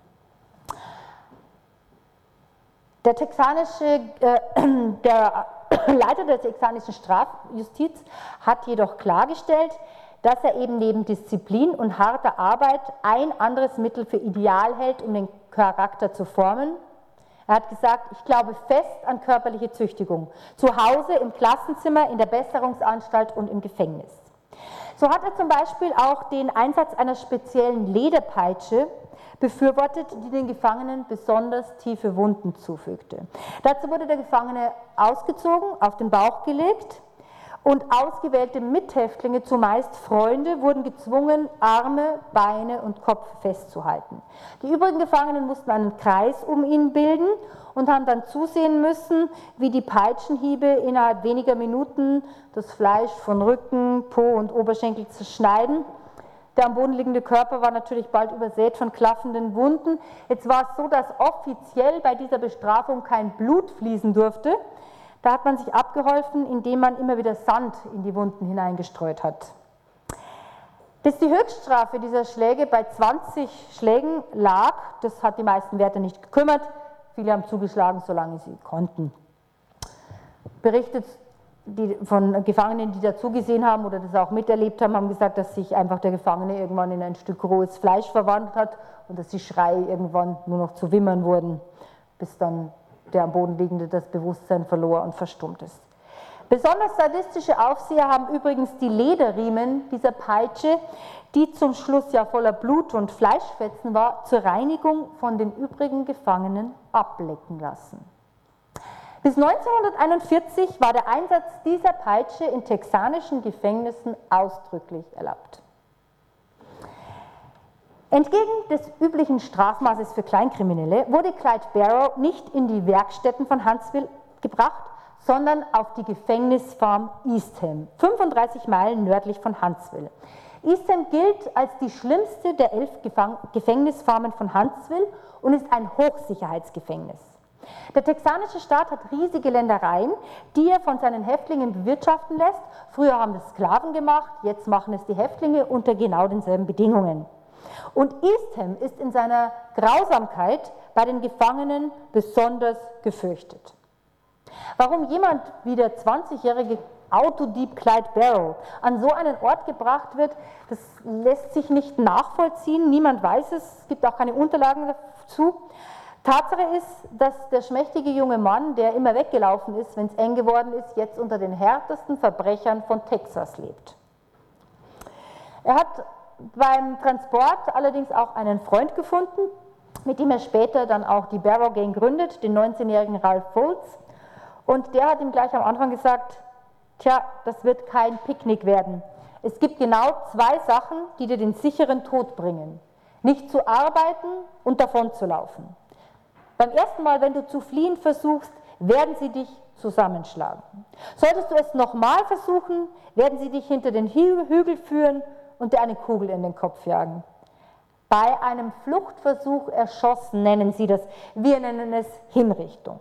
Der, texanische, äh, der Leiter der texanischen Strafjustiz hat jedoch klargestellt, dass er eben neben Disziplin und harter Arbeit ein anderes Mittel für ideal hält, um den Charakter zu formen. Er hat gesagt, ich glaube fest an körperliche Züchtigung, zu Hause, im Klassenzimmer, in der Besserungsanstalt und im Gefängnis. So hat er zum Beispiel auch den Einsatz einer speziellen Lederpeitsche befürwortet, die den Gefangenen besonders tiefe Wunden zufügte. Dazu wurde der Gefangene ausgezogen, auf den Bauch gelegt und ausgewählte Mithäftlinge, zumeist Freunde, wurden gezwungen, Arme, Beine und Kopf festzuhalten. Die übrigen Gefangenen mussten einen Kreis um ihn bilden und haben dann zusehen müssen, wie die Peitschenhiebe innerhalb weniger Minuten das Fleisch von Rücken, Po und Oberschenkel zerschneiden. Der am Boden liegende Körper war natürlich bald übersät von klaffenden Wunden. Jetzt war es so, dass offiziell bei dieser Bestrafung kein Blut fließen durfte. Da hat man sich abgeholfen, indem man immer wieder Sand in die Wunden hineingestreut hat. Bis die Höchststrafe dieser Schläge bei zwanzig Schlägen lag, das hat die meisten Wärter nicht gekümmert, viele haben zugeschlagen, solange sie konnten. Berichtet die von Gefangenen, die da zugesehen haben oder das auch miterlebt haben, haben gesagt, dass sich einfach der Gefangene irgendwann in ein Stück rohes Fleisch verwandelt hat und dass die Schreie irgendwann nur noch zu Wimmern wurden, bis dann der am Boden liegende das Bewusstsein verlor und verstummt ist. Besonders sadistische Aufseher haben übrigens die Lederriemen dieser Peitsche, die zum Schluss ja voller Blut und Fleischfetzen war, zur Reinigung von den übrigen Gefangenen ablecken lassen. Bis neunzehnhunderteinundvierzig war der Einsatz dieser Peitsche in texanischen Gefängnissen ausdrücklich erlaubt. Entgegen des üblichen Strafmaßes für Kleinkriminelle wurde Clyde Barrow nicht in die Werkstätten von Huntsville gebracht, sondern auf die Gefängnisfarm Eastham, fünfunddreißig Meilen nördlich von Huntsville. Eastham gilt als die schlimmste der elf Gefängnisfarmen von Huntsville und ist ein Hochsicherheitsgefängnis. Der texanische Staat hat riesige Ländereien, die er von seinen Häftlingen bewirtschaften lässt. Früher haben das Sklaven gemacht, jetzt machen es die Häftlinge unter genau denselben Bedingungen. Und Eastham ist in seiner Grausamkeit bei den Gefangenen besonders gefürchtet. Warum jemand wie der zwanzigjährige Autodieb Clyde Barrow an so einen Ort gebracht wird, das lässt sich nicht nachvollziehen, niemand weiß es, es gibt auch keine Unterlagen dazu. Tatsache ist, dass der schmächtige junge Mann, der immer weggelaufen ist, wenn es eng geworden ist, jetzt unter den härtesten Verbrechern von Texas lebt. Er hat beim Transport allerdings auch einen Freund gefunden, mit dem er später dann auch die Barrow Gang gründet, den neunzehnjährigen Ralph Fultz. Und der hat ihm gleich am Anfang gesagt, tja, das wird kein Picknick werden. Es gibt genau zwei Sachen, die dir den sicheren Tod bringen. Nicht zu arbeiten und davon zu laufen. Beim ersten Mal, wenn du zu fliehen versuchst, werden sie dich zusammenschlagen. Solltest du es nochmal versuchen, werden sie dich hinter den Hügel führen und dir eine Kugel in den Kopf jagen. Bei einem Fluchtversuch erschossen nennen sie das, wir nennen es Hinrichtung.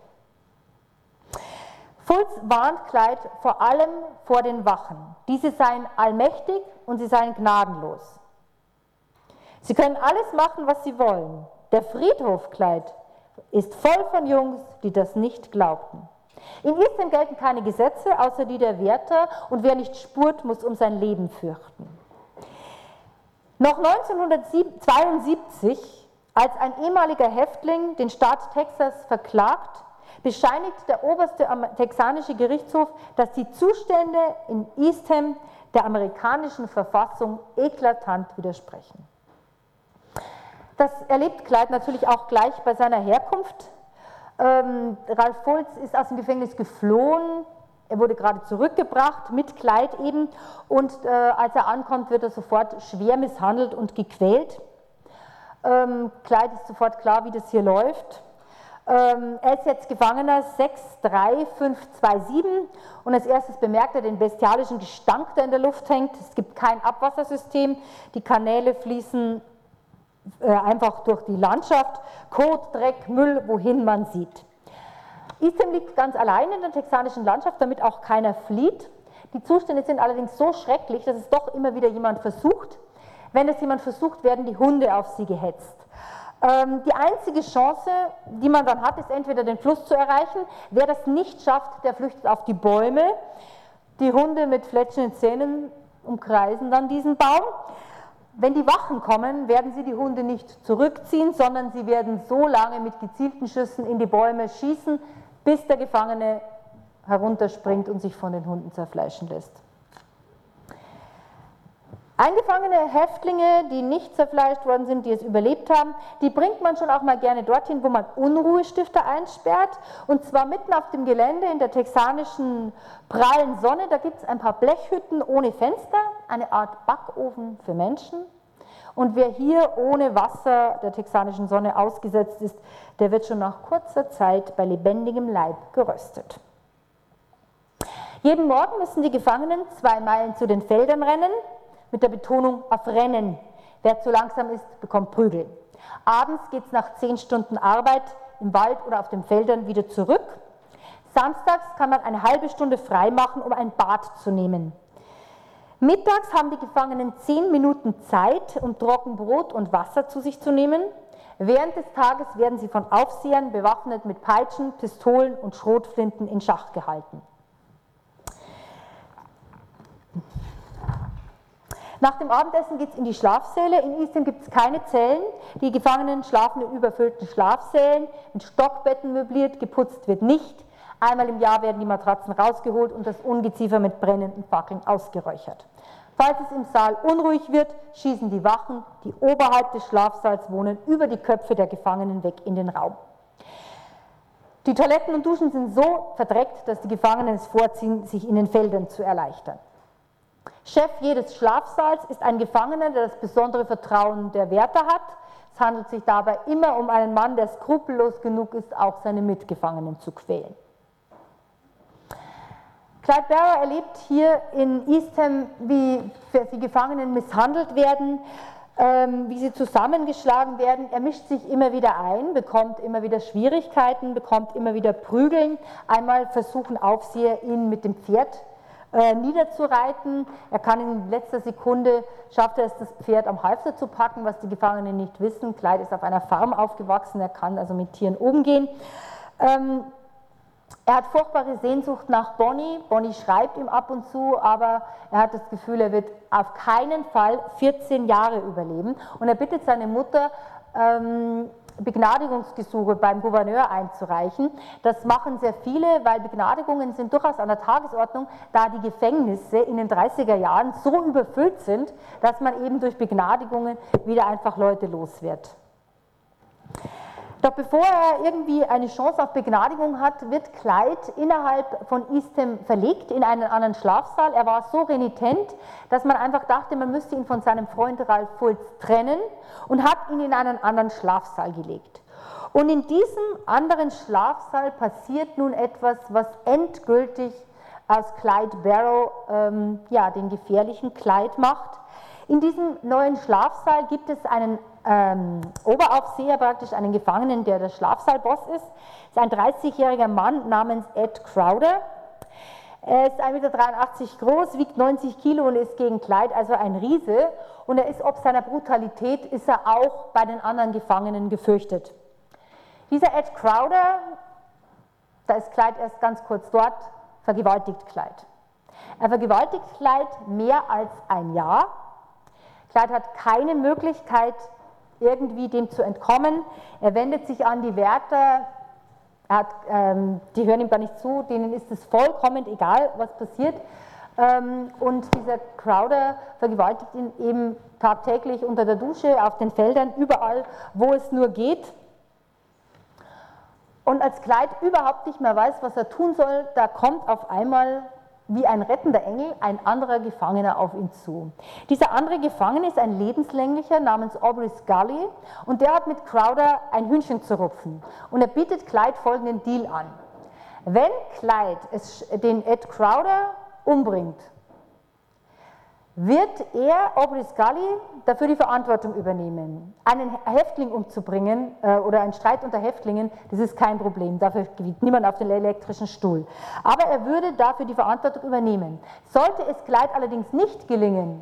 Fultz warnt Clyde vor allem vor den Wachen. Diese seien allmächtig und sie seien gnadenlos. Sie können alles machen, was sie wollen. Der Friedhof, Clyde, ist voll von Jungs, die das nicht glaubten. In Eastham gelten keine Gesetze, außer die der Wärter, und wer nicht spurt, muss um sein Leben fürchten. Noch neunzehnhundertzweiundsiebzig, als ein ehemaliger Häftling den Staat Texas verklagt, bescheinigt der oberste texanische Gerichtshof, dass die Zustände in Eastham der amerikanischen Verfassung eklatant widersprechen. Das erlebt Clyde natürlich auch gleich bei seiner Herkunft. Ähm, Ralph Fultz ist aus dem Gefängnis geflohen, er wurde gerade zurückgebracht, mit Clyde eben, und äh, als er ankommt, wird er sofort schwer misshandelt und gequält. Ähm, Clyde ist sofort klar, wie das hier läuft. Ähm, er ist jetzt Gefangener sechs drei fünf zwei sieben und als erstes bemerkt er den bestialischen Gestank, der in der Luft hängt. Es gibt kein Abwassersystem, die Kanäle fließen einfach durch die Landschaft, Kot, Dreck, Müll, wohin man sieht. Eastham liegt ganz allein in der texanischen Landschaft, damit auch keiner flieht. Die Zustände sind allerdings so schrecklich, dass es doch immer wieder jemand versucht. Wenn es jemand versucht, werden die Hunde auf sie gehetzt. Ähm, die einzige Chance, die man dann hat, ist entweder den Fluss zu erreichen. Wer das nicht schafft, der flüchtet auf die Bäume. Die Hunde mit fletschenden Zähnen umkreisen dann diesen Baum. Wenn die Wachen kommen, werden sie die Hunde nicht zurückziehen, sondern sie werden so lange mit gezielten Schüssen in die Bäume schießen, bis der Gefangene herunterspringt und sich von den Hunden zerfleischen lässt. Eingefangene Häftlinge, die nicht zerfleischt worden sind, die es überlebt haben, die bringt man schon auch mal gerne dorthin, wo man Unruhestifter einsperrt, und zwar mitten auf dem Gelände in der texanischen prallen Sonne. Da gibt es ein paar Blechhütten ohne Fenster, eine Art Backofen für Menschen, und wer hier ohne Wasser der texanischen Sonne ausgesetzt ist, der wird schon nach kurzer Zeit bei lebendigem Leib geröstet. Jeden Morgen müssen die Gefangenen zwei Meilen zu den Feldern rennen, mit der Betonung auf Rennen. Wer zu langsam ist, bekommt Prügel. Abends geht es nach zehn Stunden Arbeit im Wald oder auf den Feldern wieder zurück. Samstags kann man eine halbe Stunde frei machen, um ein Bad zu nehmen. Mittags haben die Gefangenen zehn Minuten Zeit, um Trockenbrot und Wasser zu sich zu nehmen. Während des Tages werden sie von Aufsehern bewaffnet mit Peitschen, Pistolen und Schrotflinten in Schach gehalten. Nach dem Abendessen geht es in die Schlafsäle. In Eastham gibt es keine Zellen. Die Gefangenen schlafen in überfüllten Schlafsälen, mit Stockbetten möbliert, geputzt wird nicht. Einmal im Jahr werden die Matratzen rausgeholt und das Ungeziefer mit brennenden Fackeln ausgeräuchert. Falls es im Saal unruhig wird, schießen die Wachen, die oberhalb des Schlafsaals wohnen, über die Köpfe der Gefangenen weg in den Raum. Die Toiletten und Duschen sind so verdreckt, dass die Gefangenen es vorziehen, sich in den Feldern zu erleichtern. Chef jedes Schlafsaals ist ein Gefangener, der das besondere Vertrauen der Wärter hat. Es handelt sich dabei immer um einen Mann, der skrupellos genug ist, auch seine Mitgefangenen zu quälen. Clyde Barrow erlebt hier in Eastham, wie die Gefangenen misshandelt werden, ähm, wie sie zusammengeschlagen werden. Er mischt sich immer wieder ein, bekommt immer wieder Schwierigkeiten, bekommt immer wieder Prügeln. Einmal versuchen Aufseher, ihn mit dem Pferd äh, niederzureiten. Er kann in letzter Sekunde, schafft er es, das Pferd am Halfter zu packen, was die Gefangenen nicht wissen. Clyde ist auf einer Farm aufgewachsen, er kann also mit Tieren umgehen. Ähm, Er hat furchtbare Sehnsucht nach Bonnie. Bonnie schreibt ihm ab und zu, aber er hat das Gefühl, er wird auf keinen Fall vierzehn Jahre überleben. Und er bittet seine Mutter, ähm, Begnadigungsgesuche beim Gouverneur einzureichen. Das machen sehr viele, weil Begnadigungen sind durchaus an der Tagesordnung, da die Gefängnisse in den dreißiger Jahren so überfüllt sind, dass man eben durch Begnadigungen wieder einfach Leute los wird. Doch bevor er irgendwie eine Chance auf Begnadigung hat, wird Clyde innerhalb von Eastham verlegt in einen anderen Schlafsaal. Er war so renitent, dass man einfach dachte, man müsste ihn von seinem Freund Ralph Fultz trennen und hat ihn in einen anderen Schlafsaal gelegt. Und in diesem anderen Schlafsaal passiert nun etwas, was endgültig aus Clyde Barrow ähm, ja, den gefährlichen Clyde macht. In diesem neuen Schlafsaal gibt es einen ähm, Oberaufseher, praktisch einen Gefangenen, der der Schlafsaalboss ist. Das ist ein dreißigjähriger Mann namens Ed Crowder. Er ist ein Meter dreiundachtzig groß, wiegt neunzig Kilo und ist gegen Clyde also ein Riese. Und er ist, ob seiner Brutalität, ist er auch bei den anderen Gefangenen gefürchtet. Dieser Ed Crowder, da ist Clyde erst ganz kurz dort, vergewaltigt Clyde. Er vergewaltigt Clyde mehr als ein Jahr. Clyde hat keine Möglichkeit, irgendwie dem zu entkommen. Er wendet sich an die Wärter, er hat, ähm, die hören ihm gar nicht zu, denen ist es vollkommen egal, was passiert. Ähm, und dieser Crowder vergewaltigt ihn eben tagtäglich unter der Dusche, auf den Feldern, überall, wo es nur geht. Und als Clyde überhaupt nicht mehr weiß, was er tun soll, da kommt auf einmal wie ein rettender Engel ein anderer Gefangener auf ihn zu. Dieser andere Gefangene ist ein lebenslänglicher namens Aubrey Scully und der hat mit Crowder ein Hühnchen zu rupfen. Und er bietet Clyde folgenden Deal an. Wenn Clyde es, den Ed Crowder umbringt, wird er, Aubrey Scully, dafür die Verantwortung übernehmen. Einen Häftling umzubringen äh, oder einen Streit unter Häftlingen, das ist kein Problem, dafür geht niemand auf den elektrischen Stuhl. Aber er würde dafür die Verantwortung übernehmen. Sollte es Clyde allerdings nicht gelingen,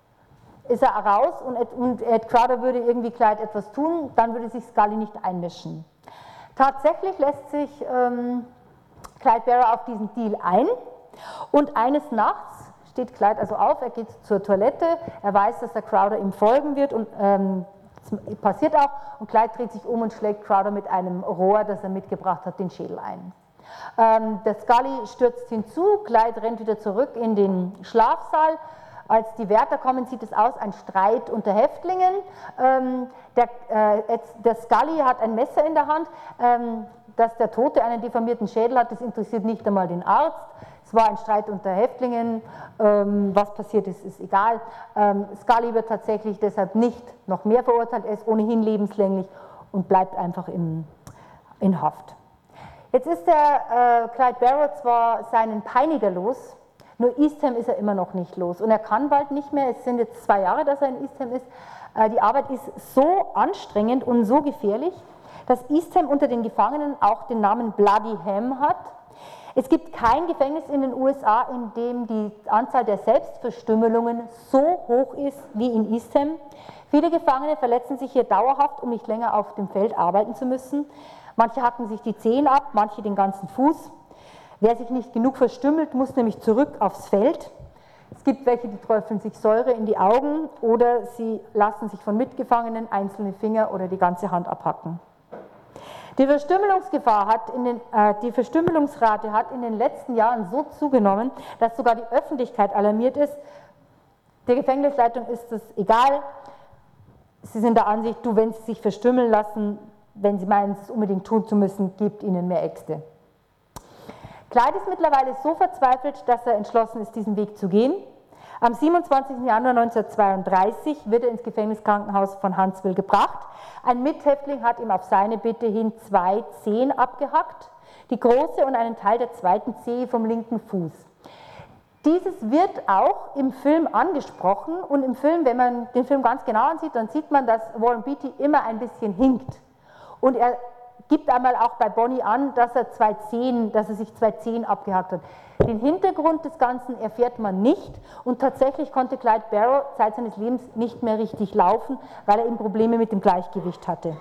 ist er raus und Ed, und Ed Crowder würde irgendwie Clyde etwas tun, dann würde sich Scully nicht einmischen. Tatsächlich lässt sich ähm, Clyde Barrow auf diesen Deal ein und eines Nachts steht Clyde also auf, er geht zur Toilette, er weiß, dass der Crowder ihm folgen wird und ähm, das passiert auch und Clyde dreht sich um und schlägt Crowder mit einem Rohr, das er mitgebracht hat, den Schädel ein. Ähm, der Scully stürzt hinzu, Clyde rennt wieder zurück in den Schlafsaal. Als die Wärter kommen, sieht es aus, ein Streit unter Häftlingen. Ähm, der, äh, der Scully hat ein Messer in der Hand, ähm, dass der Tote einen deformierten Schädel hat, das interessiert nicht einmal den Arzt. Es war ein Streit unter Häftlingen, ähm, was passiert ist, ist egal. Ähm, Scully wird tatsächlich deshalb nicht noch mehr verurteilt, er ist ohnehin lebenslänglich und bleibt einfach in, in Haft. Jetzt ist der äh, Clyde Barrow zwar seinen Peiniger los, nur Eastham ist er immer noch nicht los und er kann bald nicht mehr, es sind jetzt zwei Jahre, dass er in Eastham ist. Äh, die Arbeit ist so anstrengend und so gefährlich, dass Eastham unter den Gefangenen auch den Namen Bloody Ham hat. Es gibt kein Gefängnis in den U S A, in dem die Anzahl der Selbstverstümmelungen so hoch ist wie in Eastham. Viele Gefangene verletzen sich hier dauerhaft, um nicht länger auf dem Feld arbeiten zu müssen. Manche hacken sich die Zehen ab, manche den ganzen Fuß. Wer sich nicht genug verstümmelt, muss nämlich zurück aufs Feld. Es gibt welche, die träufeln sich Säure in die Augen oder sie lassen sich von Mitgefangenen einzelne Finger oder die ganze Hand abhacken. Die Verstümmelungsgefahr hat in den, äh, die Verstümmelungsrate hat in den letzten Jahren so zugenommen, dass sogar die Öffentlichkeit alarmiert ist. Der Gefängnisleitung ist es egal. Sie sind der Ansicht, du, wenn sie sich verstümmeln lassen, wenn sie meinen, es unbedingt tun zu müssen, gibt ihnen mehr Äxte. Clyde ist mittlerweile so verzweifelt, dass er entschlossen ist, diesen Weg zu gehen. Am siebenundzwanzigsten Januar neunzehnhundertzweiunddreißig wird er ins Gefängniskrankenhaus von Huntsville gebracht. Ein Mithäftling hat ihm auf seine Bitte hin zwei Zehen abgehackt, die große und einen Teil der zweiten Zehe vom linken Fuß. Dieses wird auch im Film angesprochen und im Film, wenn man den Film ganz genau ansieht, dann sieht man, dass Warren Beatty immer ein bisschen hinkt. Und er gibt einmal auch bei Bonnie an, dass er zwei Zehen, dass er sich zwei Zehen abgehackt hat. Den Hintergrund des Ganzen erfährt man nicht und tatsächlich konnte Clyde Barrow Zeit seines Lebens nicht mehr richtig laufen, weil er eben Probleme mit dem Gleichgewicht hatte.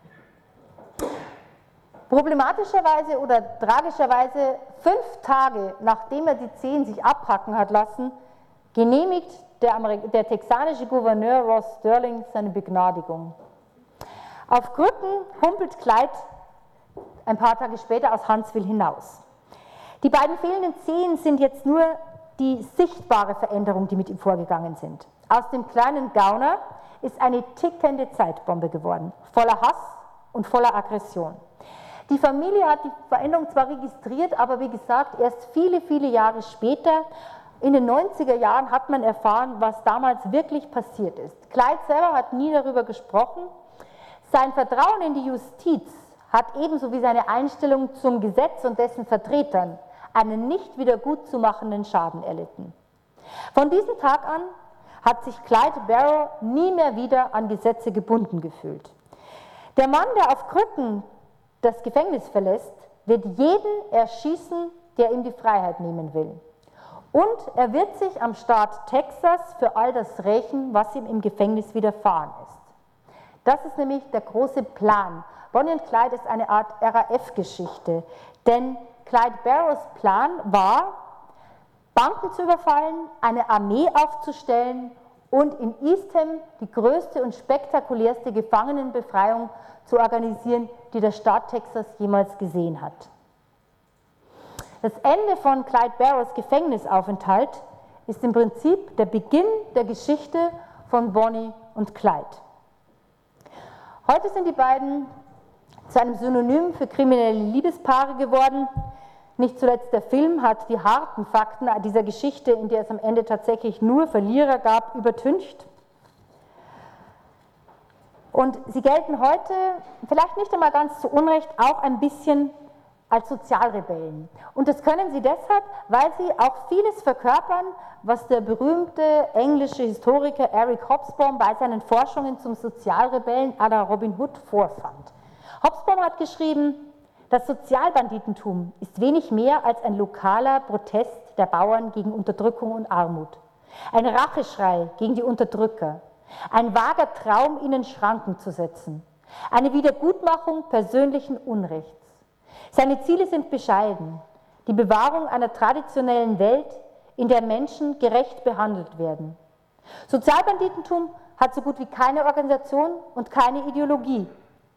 Problematischerweise oder tragischerweise fünf Tage nachdem er die Zehen sich abhacken hat lassen, genehmigt der, Amerik der texanische Gouverneur Ross Sterling seine Begnadigung. Auf Krücken humpelt Clyde ein paar Tage später aus Huntsville hinaus. Die beiden fehlenden Zehen sind jetzt nur die sichtbare Veränderung, die mit ihm vorgegangen sind. Aus dem kleinen Gauner ist eine tickende Zeitbombe geworden, voller Hass und voller Aggression. Die Familie hat die Veränderung zwar registriert, aber wie gesagt, erst viele, viele Jahre später, in den neunziger Jahren, hat man erfahren, was damals wirklich passiert ist. Clyde selber hat nie darüber gesprochen. Sein Vertrauen in die Justiz hat ebenso wie seine Einstellung zum Gesetz und dessen Vertretern einen nicht wieder gut zu machenden Schaden erlitten. Von diesem Tag an hat sich Clyde Barrow nie mehr wieder an Gesetze gebunden gefühlt. Der Mann, der auf Krücken das Gefängnis verlässt, wird jeden erschießen, der ihm die Freiheit nehmen will. Und er wird sich am Staat Texas für all das rächen, was ihm im Gefängnis widerfahren ist. Das ist nämlich der große Plan. Bonnie und Clyde ist eine Art R A F-Geschichte, denn Clyde Barrows Plan war, Banken zu überfallen, eine Armee aufzustellen und in Eastham die größte und spektakulärste Gefangenenbefreiung zu organisieren, die der Staat Texas jemals gesehen hat. Das Ende von Clyde Barrows Gefängnisaufenthalt ist im Prinzip der Beginn der Geschichte von Bonnie und Clyde. Heute sind die beiden zu einem Synonym für kriminelle Liebespaare geworden. Nicht zuletzt der Film hat die harten Fakten dieser Geschichte, in der es am Ende tatsächlich nur Verlierer gab, übertüncht. Und sie gelten heute, vielleicht nicht einmal ganz zu Unrecht, auch ein bisschen als Sozialrebellen. Und das können sie deshalb, weil sie auch vieles verkörpern, was der berühmte englische Historiker Eric Hobsbawm bei seinen Forschungen zum Sozialrebellen à la Robin Hood vorfand. Hobsbawm hat geschrieben, das Sozialbanditentum ist wenig mehr als ein lokaler Protest der Bauern gegen Unterdrückung und Armut. Ein Racheschrei gegen die Unterdrücker. Ein vager Traum, ihnen Schranken zu setzen. Eine Wiedergutmachung persönlichen Unrechts. Seine Ziele sind bescheiden. Die Bewahrung einer traditionellen Welt, in der Menschen gerecht behandelt werden. Sozialbanditentum hat so gut wie keine Organisation und keine Ideologie.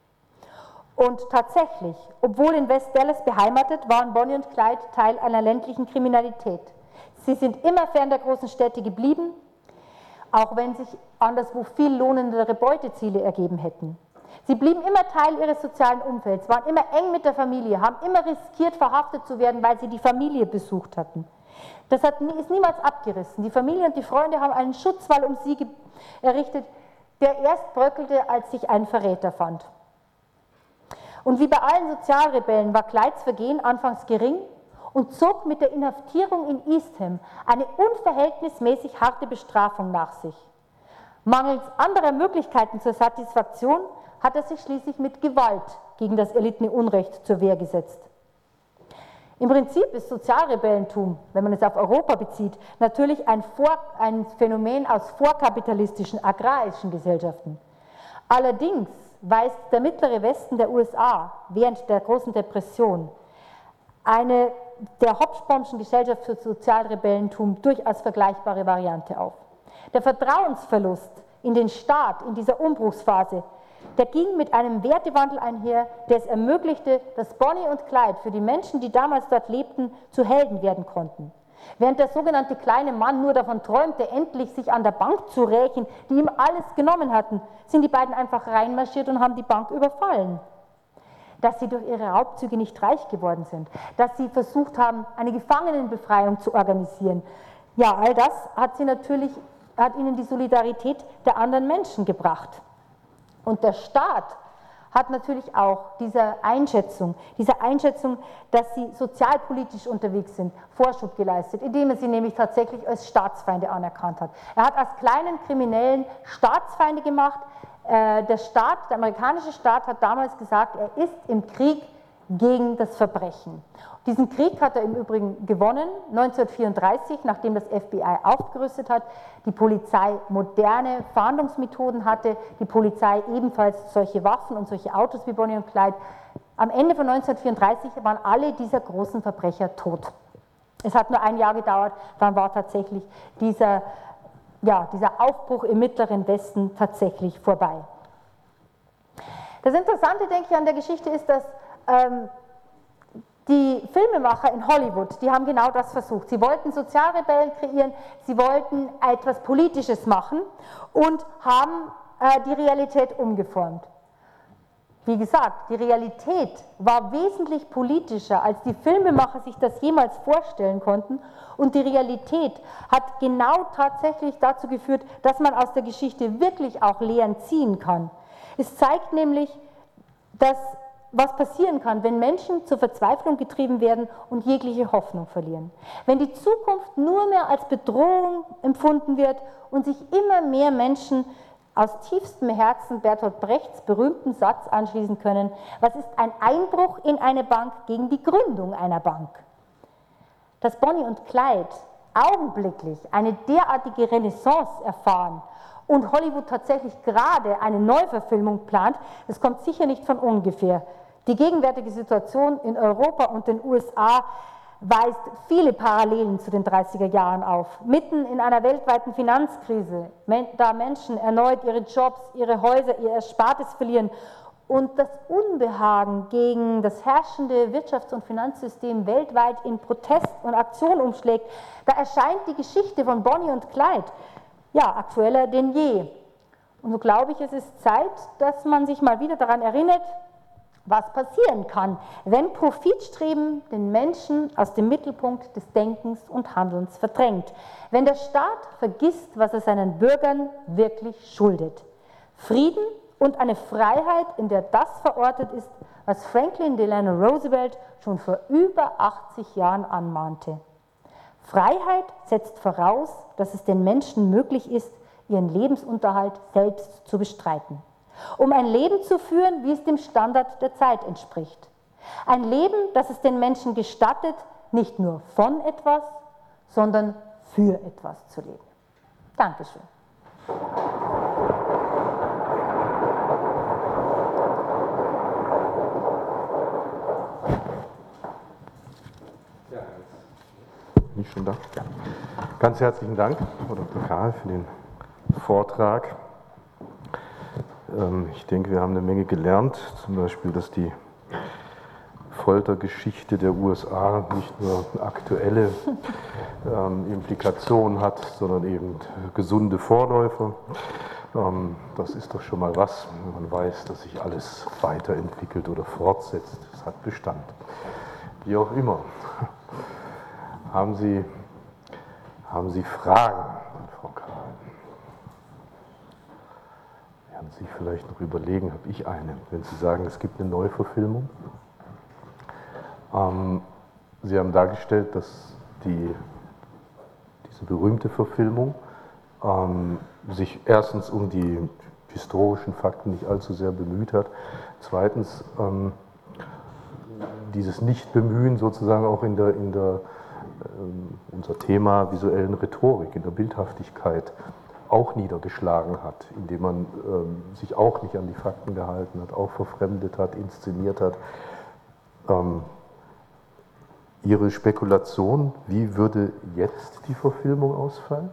Und tatsächlich, obwohl in West Dallas beheimatet, waren Bonnie und Clyde Teil einer ländlichen Kriminalität. Sie sind immer fern der großen Städte geblieben, auch wenn sich anderswo viel lohnendere Beuteziele ergeben hätten. Sie blieben immer Teil ihres sozialen Umfelds, waren immer eng mit der Familie, haben immer riskiert, verhaftet zu werden, weil sie die Familie besucht hatten. Das hat, ist niemals abgerissen. Die Familie und die Freunde haben einen Schutzwall um sie errichtet, der erst bröckelte, als sich ein Verräter fand. Und wie bei allen Sozialrebellen war Clydes Vergehen anfangs gering und zog mit der Inhaftierung in Eastham eine unverhältnismäßig harte Bestrafung nach sich. Mangels anderer Möglichkeiten zur Satisfaktion hat er sich schließlich mit Gewalt gegen das erlittene Unrecht zur Wehr gesetzt. Im Prinzip ist Sozialrebellentum, wenn man es auf Europa bezieht, natürlich ein, Vor ein Phänomen aus vorkapitalistischen, agrarischen Gesellschaften. Allerdings weist der mittlere Westen der U S A während der großen Depression eine der Hobsbawmschen Gesellschaft für Sozialrebellentum durchaus vergleichbare Variante auf. Der Vertrauensverlust in den Staat in dieser Umbruchsphase, der ging mit einem Wertewandel einher, der es ermöglichte, dass Bonnie und Clyde für die Menschen, die damals dort lebten, zu Helden werden konnten. Während der sogenannte kleine Mann nur davon träumte, endlich sich an der Bank zu rächen, die ihm alles genommen hatten, sind die beiden einfach reinmarschiert und haben die Bank überfallen. Dass sie durch ihre Raubzüge nicht reich geworden sind, dass sie versucht haben, eine Gefangenenbefreiung zu organisieren, Ja, all das hat sie natürlich, hat ihnen die Solidarität der anderen Menschen gebracht. Und der Staat hat natürlich auch dieser Einschätzung, dieser Einschätzung, dass sie sozialpolitisch unterwegs sind, Vorschub geleistet, indem er sie nämlich tatsächlich als Staatsfeinde anerkannt hat. Er hat aus kleinen Kriminellen Staatsfeinde gemacht. Der Staat, der amerikanische Staat hat damals gesagt, er ist im Krieg gegen das Verbrechen. Diesen Krieg hat er im Übrigen gewonnen, neunzehnhundertvierunddreißig, nachdem das F B I aufgerüstet hat, die Polizei moderne Fahndungsmethoden hatte, die Polizei ebenfalls solche Waffen und solche Autos wie Bonnie und Clyde. Am Ende von neunzehnhundertvierunddreißig waren alle dieser großen Verbrecher tot. Es hat nur ein Jahr gedauert, dann war tatsächlich dieser, ja, dieser Aufbruch im Mittleren Westen tatsächlich vorbei. Das Interessante, denke ich, an der Geschichte ist, dass ähm, die Filmemacher in Hollywood, die haben genau das versucht. Sie wollten Sozialrebellen kreieren, sie wollten etwas Politisches machen und haben äh, die Realität umgeformt. Wie gesagt, die Realität war wesentlich politischer, als die Filmemacher sich das jemals vorstellen konnten. Und die Realität hat genau tatsächlich dazu geführt, dass man aus der Geschichte wirklich auch Lehren ziehen kann. Es zeigt nämlich, dass was passieren kann, wenn Menschen zur Verzweiflung getrieben werden und jegliche Hoffnung verlieren. Wenn die Zukunft nur mehr als Bedrohung empfunden wird und sich immer mehr Menschen aus tiefstem Herzen Bertolt Brechts berühmten Satz anschließen können: Was ist ein Einbruch in eine Bank gegen die Gründung einer Bank? Dass Bonnie und Clyde augenblicklich eine derartige Renaissance erfahren und Hollywood tatsächlich gerade eine Neuverfilmung plant, das kommt sicher nicht von ungefähr. Die gegenwärtige Situation in Europa und den U S A weist viele Parallelen zu den dreißiger Jahren auf. Mitten in einer weltweiten Finanzkrise, da Menschen erneut ihre Jobs, ihre Häuser, ihr Erspartes verlieren und das Unbehagen gegen das herrschende Wirtschafts- und Finanzsystem weltweit in Protest und Aktion umschlägt, da erscheint die Geschichte von Bonnie und Clyde ja aktueller denn je. Und so glaube ich, es ist Zeit, dass man sich mal wieder daran erinnert, was passieren kann, wenn Profitstreben den Menschen aus dem Mittelpunkt des Denkens und Handelns verdrängt, wenn der Staat vergisst, was er seinen Bürgern wirklich schuldet. Frieden und eine Freiheit, in der das verortet ist, was Franklin Delano Roosevelt schon vor über achtzig Jahren anmahnte. Freiheit setzt voraus, dass es den Menschen möglich ist, ihren Lebensunterhalt selbst zu bestreiten. Um ein Leben zu führen, wie es dem Standard der Zeit entspricht. Ein Leben, das es den Menschen gestattet, nicht nur von etwas, sondern für etwas zu leben. Dankeschön. Bin ich schon da? Ja. Ganz herzlichen Dank, Frau Doktor Kahl, für den Vortrag. Ich denke, wir haben eine Menge gelernt, zum Beispiel, dass die Foltergeschichte der U S A nicht nur aktuelle ähm, Implikationen hat, sondern eben gesunde Vorläufer. Ähm, das ist doch schon mal was, wenn man weiß, dass sich alles weiterentwickelt oder fortsetzt. Es hat Bestand. Wie auch immer. Haben Sie, haben Sie Fragen, Frau Kahl? Werden Sie vielleicht noch überlegen, habe ich eine, wenn Sie sagen, es gibt eine Neuverfilmung. Ähm, Sie haben dargestellt, dass die, diese berühmte Verfilmung ähm, sich erstens um die historischen Fakten nicht allzu sehr bemüht hat, zweitens ähm, dieses Nichtbemühen sozusagen auch in der, in der ähm, unser Thema visuellen Rhetorik, in der Bildhaftigkeit auch niedergeschlagen hat, indem man ähm, sich auch nicht an die Fakten gehalten hat, auch verfremdet hat, inszeniert hat. Ähm, Ihre Spekulation, wie würde jetzt die Verfilmung ausfallen?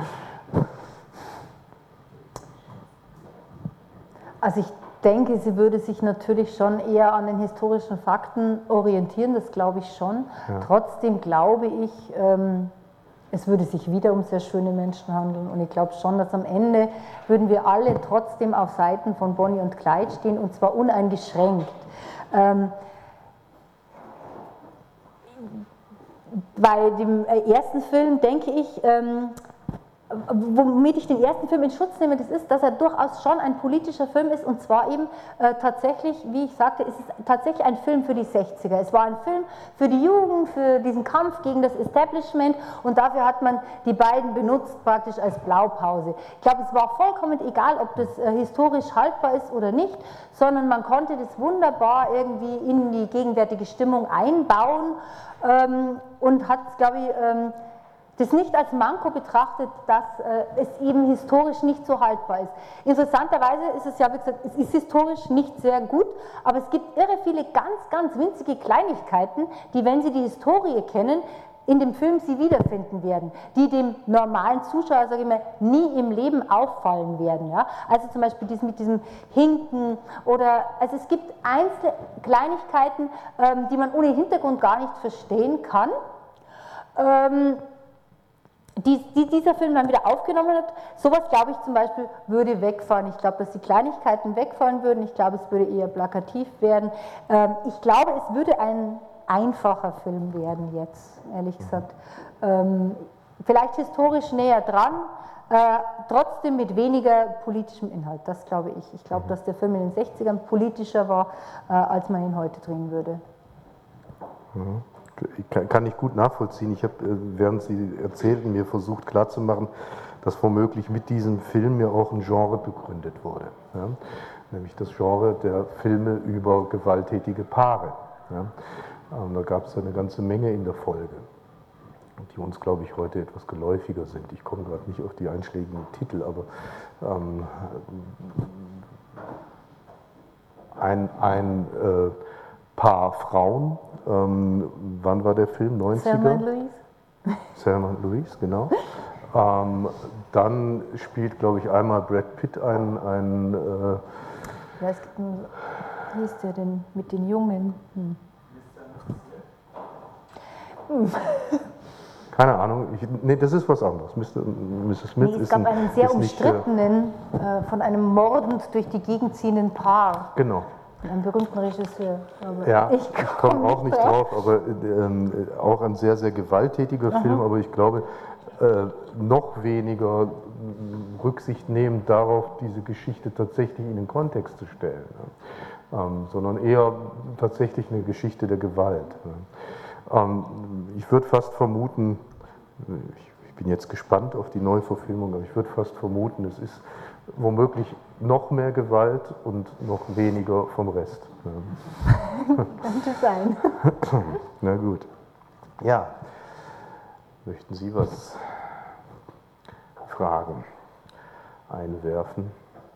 Also ich denke, sie würde sich natürlich schon eher an den historischen Fakten orientieren, das glaube ich schon. Ja. Trotzdem glaube ich, ähm, es würde sich wieder um sehr schöne Menschen handeln und ich glaube schon, dass am Ende würden wir alle trotzdem auf Seiten von Bonnie und Clyde stehen und zwar uneingeschränkt. Ähm, bei dem ersten Film denke ich, ähm, womit ich den ersten Film in Schutz nehme, das ist, dass er durchaus schon ein politischer Film ist und zwar eben äh, tatsächlich, wie ich sagte, ist es tatsächlich ein Film für die sechziger. Es war ein Film für die Jugend, für diesen Kampf gegen das Establishment und dafür hat man die beiden benutzt praktisch als Blaupause. Ich glaube, es war vollkommen egal, ob das äh, historisch haltbar ist oder nicht, sondern man konnte das wunderbar irgendwie in die gegenwärtige Stimmung einbauen ähm, und hat, glaube ich, ähm, das nicht als Manko betrachtet, dass äh, es eben historisch nicht so haltbar ist. Interessanterweise ist es ja, wie gesagt, es ist historisch nicht sehr gut, aber es gibt irre viele ganz, ganz winzige Kleinigkeiten, die, wenn Sie die Historie kennen, in dem Film Sie wiederfinden werden, die dem normalen Zuschauer, sage ich mal, nie im Leben auffallen werden. Ja? Also zum Beispiel dies mit diesem Hinken oder, also es gibt einzelne Kleinigkeiten, ähm, die man ohne Hintergrund gar nicht verstehen kann. Ähm, Die, die dieser Film dann wieder aufgenommen hat, sowas glaube ich zum Beispiel würde wegfallen. Ich glaube, dass die Kleinigkeiten wegfallen würden. Ich glaube, es würde eher plakativ werden. Ähm, ich glaube, es würde ein einfacher Film werden jetzt, ehrlich gesagt. Ähm, vielleicht historisch näher dran, äh, trotzdem mit weniger politischem Inhalt. Das glaube ich. Ich glaube, dass der Film in den sechzigern politischer war, äh, als man ihn heute drehen würde. Mhm. Kann ich gut nachvollziehen. Ich habe, während Sie erzählten, mir versucht klarzumachen, dass womöglich mit diesem Film ja auch ein Genre begründet wurde. Ja? Nämlich das Genre der Filme über gewalttätige Paare. Ja? Da gab es eine ganze Menge in der Folge, die uns, glaube ich, heute etwas geläufiger sind. Ich komme gerade nicht auf die einschlägigen Titel, aber ähm, ein, ein äh, Paar Frauen. Ähm, wann war der Film? neunziger? Selma und Louise. Selma und Louise, genau. Ähm, dann spielt, glaube ich, einmal Brad Pitt ein... ein äh ja, es gibt einen, wie ist der denn mit den Jungen? Hm. Hm. Keine Ahnung, ich, nee, das ist was anderes. Mister Misses Smith nee, es ist gab ein, einen sehr ist umstrittenen, nicht, äh, von einem mordend durch die Gegend ziehenden Paar. Genau. Ein berühmten Regisseur. Aber ja, ich ich komme komm auch nicht drauf, aber ähm, auch ein sehr, sehr gewalttätiger Aha. Film, aber ich glaube, äh, noch weniger Rücksicht nehmend darauf, diese Geschichte tatsächlich in den Kontext zu stellen, ne? ähm, sondern eher tatsächlich eine Geschichte der Gewalt. Ne? Ähm, ich würde fast vermuten, ich, ich bin jetzt gespannt auf die Neuverfilmung, aber ich würde fast vermuten, es ist womöglich noch mehr Gewalt und noch weniger vom Rest. Könnte sein. Na gut. Ja, möchten Sie was fragen, einwerfen?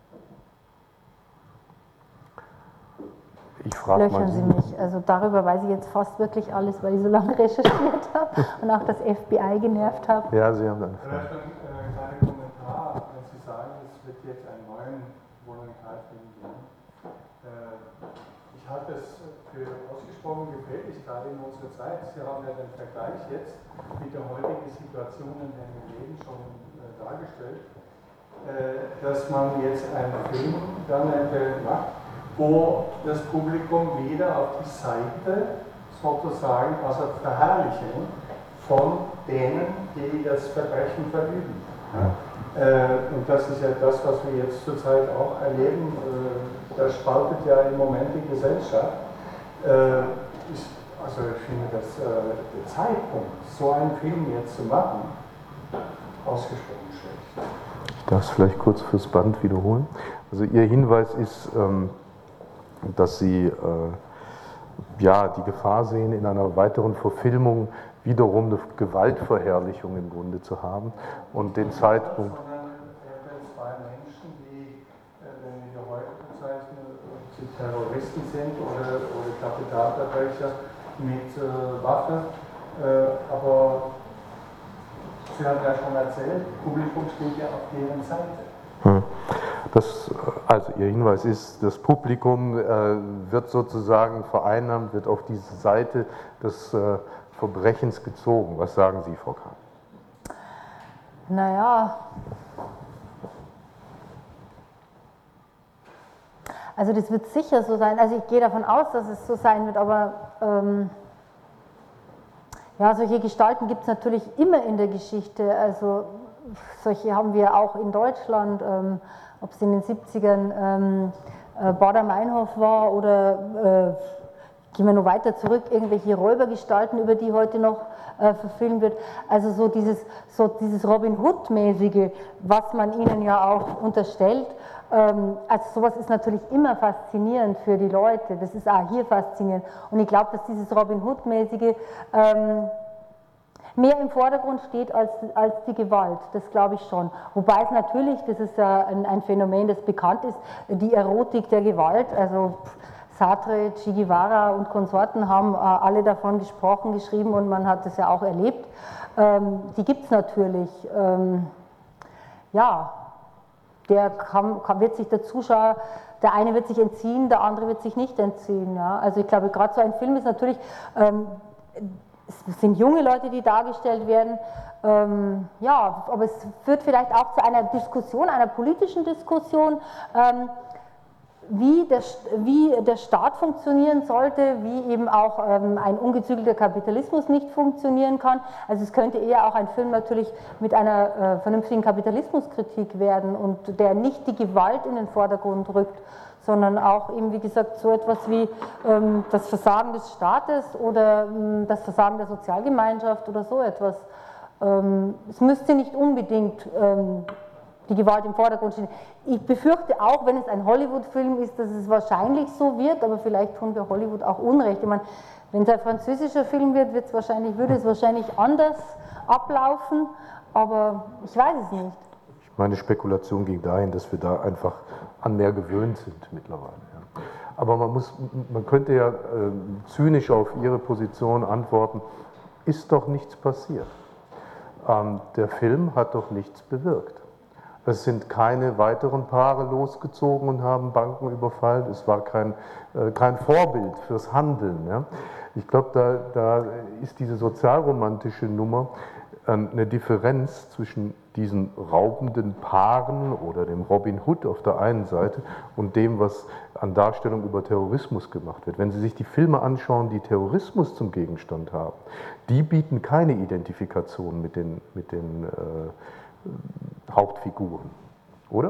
Ich frage Löchern mal Sie mich. Also darüber weiß ich jetzt fast wirklich alles, weil ich so lange recherchiert habe und auch das F B I genervt habe. Ja, Sie haben eine Frage. Vielleicht ein kleiner Kommentar, wenn Sie sagen, es wird jetzt einen neuen Volontarfilm geben. Ich halte es für ausgesprochen gefährlich, gerade in unserer Zeit. Sie haben ja den Vergleich jetzt mit der heutigen Situation in dem Leben schon dargestellt, dass man jetzt einen Film dann macht, wo das Publikum wieder auf die Seite sozusagen, also Verherrlichung von denen, die das Verbrechen verüben. Ja? Äh, und das ist ja das, was wir jetzt zurzeit auch erleben. Äh, das spaltet ja im Moment die Gesellschaft. Äh, ist, also ich finde, dass äh, der Zeitpunkt, so einen Film jetzt zu machen, ausgesprochen schlecht. Ich darf es vielleicht kurz fürs Band wiederholen. Also Ihr Hinweis ist, ähm, dass Sie äh, ja, die Gefahr sehen, in einer weiteren Verfilmung wiederum eine Gewaltverherrlichung im Grunde zu haben und den Zeitpunkt. Zwei Menschen, die, wenn wir heute bezeichnen, sie Terroristen sind oder, oder Kapitalverbrecher mit äh, Waffe, äh, aber Sie haben ja schon erzählt, das Publikum steht ja auf deren Seite. Hm. Das, also Ihr Hinweis ist, das Publikum äh, wird sozusagen vereinnahmt, wird auf diese Seite des äh, Verbrechens gezogen. Was sagen Sie, Frau Kahn? Naja, also das wird sicher so sein. Also ich gehe davon aus, dass es so sein wird, aber ähm, Ja, solche Gestalten gibt es natürlich immer in der Geschichte. Also solche haben wir auch in Deutschland, ähm, ob es in den siebzigern ähm, äh, Baader-Meinhof war oder äh, gehen wir noch weiter zurück, irgendwelche Räubergestalten, über die heute noch äh, verfilmt wird. Also so dieses, so dieses Robin Hood-mäßige, was man ihnen ja auch unterstellt. Ähm, also sowas ist natürlich immer faszinierend für die Leute. Das ist auch hier faszinierend. Und ich glaube, dass dieses Robin Hood-mäßige ähm, mehr im Vordergrund steht als, als die Gewalt, das glaube ich schon. Wobei es natürlich, das ist ja ein, ein Phänomen, das bekannt ist, die Erotik der Gewalt, also Sartre, Che Guevara und Konsorten haben äh, alle davon gesprochen, geschrieben und man hat das ja auch erlebt. Ähm, die gibt es natürlich. Ähm, ja, der kann, kann, wird sich der Zuschauer, der eine wird sich entziehen, der andere wird sich nicht entziehen. Ja? Also ich glaube, gerade so ein Film ist natürlich, ähm, es sind junge Leute, die dargestellt werden, ähm, ja, aber es führt vielleicht auch zu einer Diskussion, einer politischen Diskussion, ähm, wie der, wie der Staat funktionieren sollte, wie eben auch ähm, ein ungezügelter Kapitalismus nicht funktionieren kann. Also es könnte eher auch ein Film natürlich mit einer äh, vernünftigen Kapitalismuskritik werden und der nicht die Gewalt in den Vordergrund rückt, sondern auch eben, wie gesagt, so etwas wie ähm, das Versagen des Staates oder ähm, das Versagen der Sozialgemeinschaft oder so etwas. Ähm, es müsste nicht unbedingt ähm, die Gewalt im Vordergrund stehen. Ich befürchte auch, wenn es ein Hollywood-Film ist, dass es wahrscheinlich so wird, aber vielleicht tun wir Hollywood auch Unrecht. Ich meine, wenn es ein französischer Film wird, wird es wahrscheinlich, würde es wahrscheinlich anders ablaufen, aber ich weiß es nicht. Meine Spekulation ging dahin, dass wir da einfach an mehr gewöhnt sind mittlerweile. Ja. Aber man, muss, man könnte ja äh, zynisch auf Ihre Position antworten, ist doch nichts passiert. Ähm, der Film hat doch nichts bewirkt. Es sind keine weiteren Paare losgezogen und haben Banken überfallen. Es war kein, äh, kein Vorbild fürs Handeln. Ja. Ich glaube, da, da ist diese sozialromantische Nummer äh, eine Differenz zwischen diesen raubenden Paaren oder dem Robin Hood auf der einen Seite und dem, was an Darstellung über Terrorismus gemacht wird. Wenn Sie sich die Filme anschauen, die Terrorismus zum Gegenstand haben, die bieten keine Identifikation mit den, mit den äh, Hauptfiguren, oder?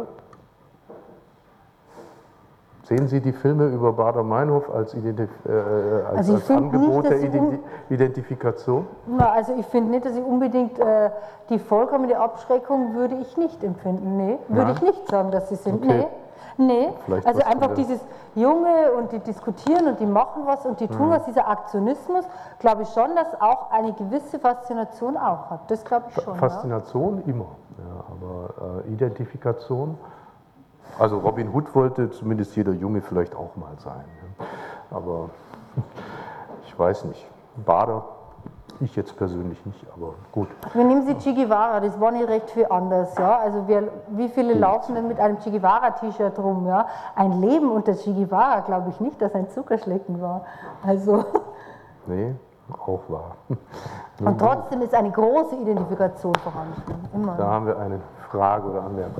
Sehen Sie die Filme über Baader-Meinhof als, Identif äh, als, also als Angebot nicht, der Ident Identifikation? Na, also ich finde nicht, dass ich unbedingt äh, die vollkommene Abschreckung würde ich nicht empfinden. Nee, würde ich nicht sagen, dass sie sind. Okay. Nee, nee. Vielleicht also was einfach von dieses Junge und die diskutieren und die machen was und die tun Mhm. was, dieser Aktionismus, glaube ich schon, dass auch eine gewisse Faszination auch hat. Das glaube ich schon. Faszination ja. immer, ja, aber äh, Identifikation. Also Robin Hood wollte zumindest jeder Junge vielleicht auch mal sein. Ja. Aber ich weiß nicht. Baader, ich jetzt persönlich nicht, aber gut. Wir nehmen Sie Che Guevara, das war nicht recht viel anders. Ja? Also wir, wie viele Gut. laufen denn mit einem Che Guevara-T-Shirt rum? Ja? Ein Leben unter Che Guevara, glaube ich nicht, dass ein Zuckerschlecken war. Also Nee, auch wahr. und trotzdem ist eine große Identifikation vorhanden. Immer. Da haben wir eine Frage oder Anmerkung.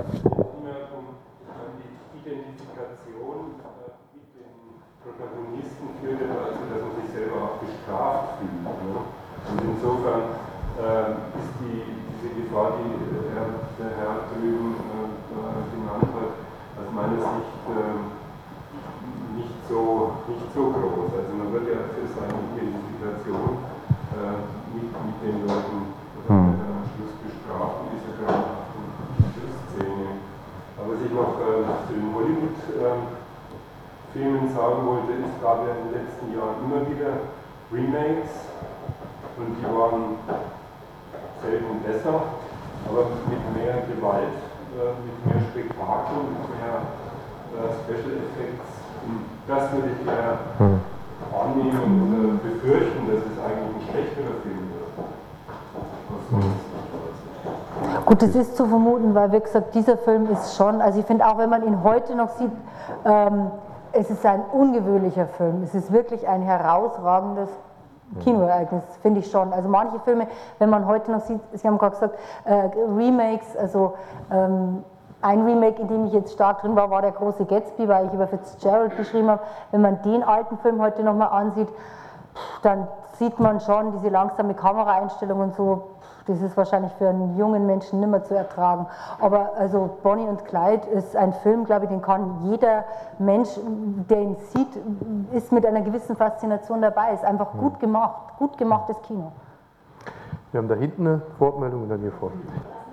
Die Identifikation mit den Protagonisten führt dazu, dass man sich selber auch bestraft fühlt. Ne? Und insofern äh, ist die, diese Gefahr, die äh, der Herr drüben äh, genannt hat, aus meiner Sicht äh, nicht, so, nicht so groß. Also man wird ja für seine Identifikation äh, mit, mit den Leuten hm. am Schluss bestraft, in dieser grauenhaften Schlussszene. Aber was ich noch äh, zu den Hollywood-Filmen äh, sagen wollte, es gab ja in den letzten Jahren immer wieder Remakes und die waren selten besser, aber mit mehr Gewalt, äh, mit mehr Spektakel, mit mehr äh, Special Effects. Und das würde ich eher hm. annehmen oder befürchten, dass es eigentlich ein schlechterer Film wird. Was hm. Gut, das ist zu vermuten, weil, wie gesagt, dieser Film ist schon, also ich finde auch, wenn man ihn heute noch sieht, ähm, es ist ein ungewöhnlicher Film. Es ist wirklich ein herausragendes Kinoereignis, finde ich schon. Also manche Filme, wenn man heute noch sieht, Sie haben gerade gesagt, äh, Remakes, also ähm, ein Remake, in dem ich jetzt stark drin war, war der große Gatsby, weil ich über Fitzgerald geschrieben habe. Wenn man den alten Film heute nochmal ansieht, dann sieht man schon diese langsame Kameraeinstellung und so, das ist wahrscheinlich für einen jungen Menschen nicht mehr zu ertragen. Aber also Bonnie und Clyde ist ein Film, glaube ich, den kann jeder Mensch, der ihn sieht, ist mit einer gewissen Faszination dabei. Ist einfach gut gemacht, gut gemachtes Kino. Wir haben da hinten eine Wortmeldung und dann hier vorne.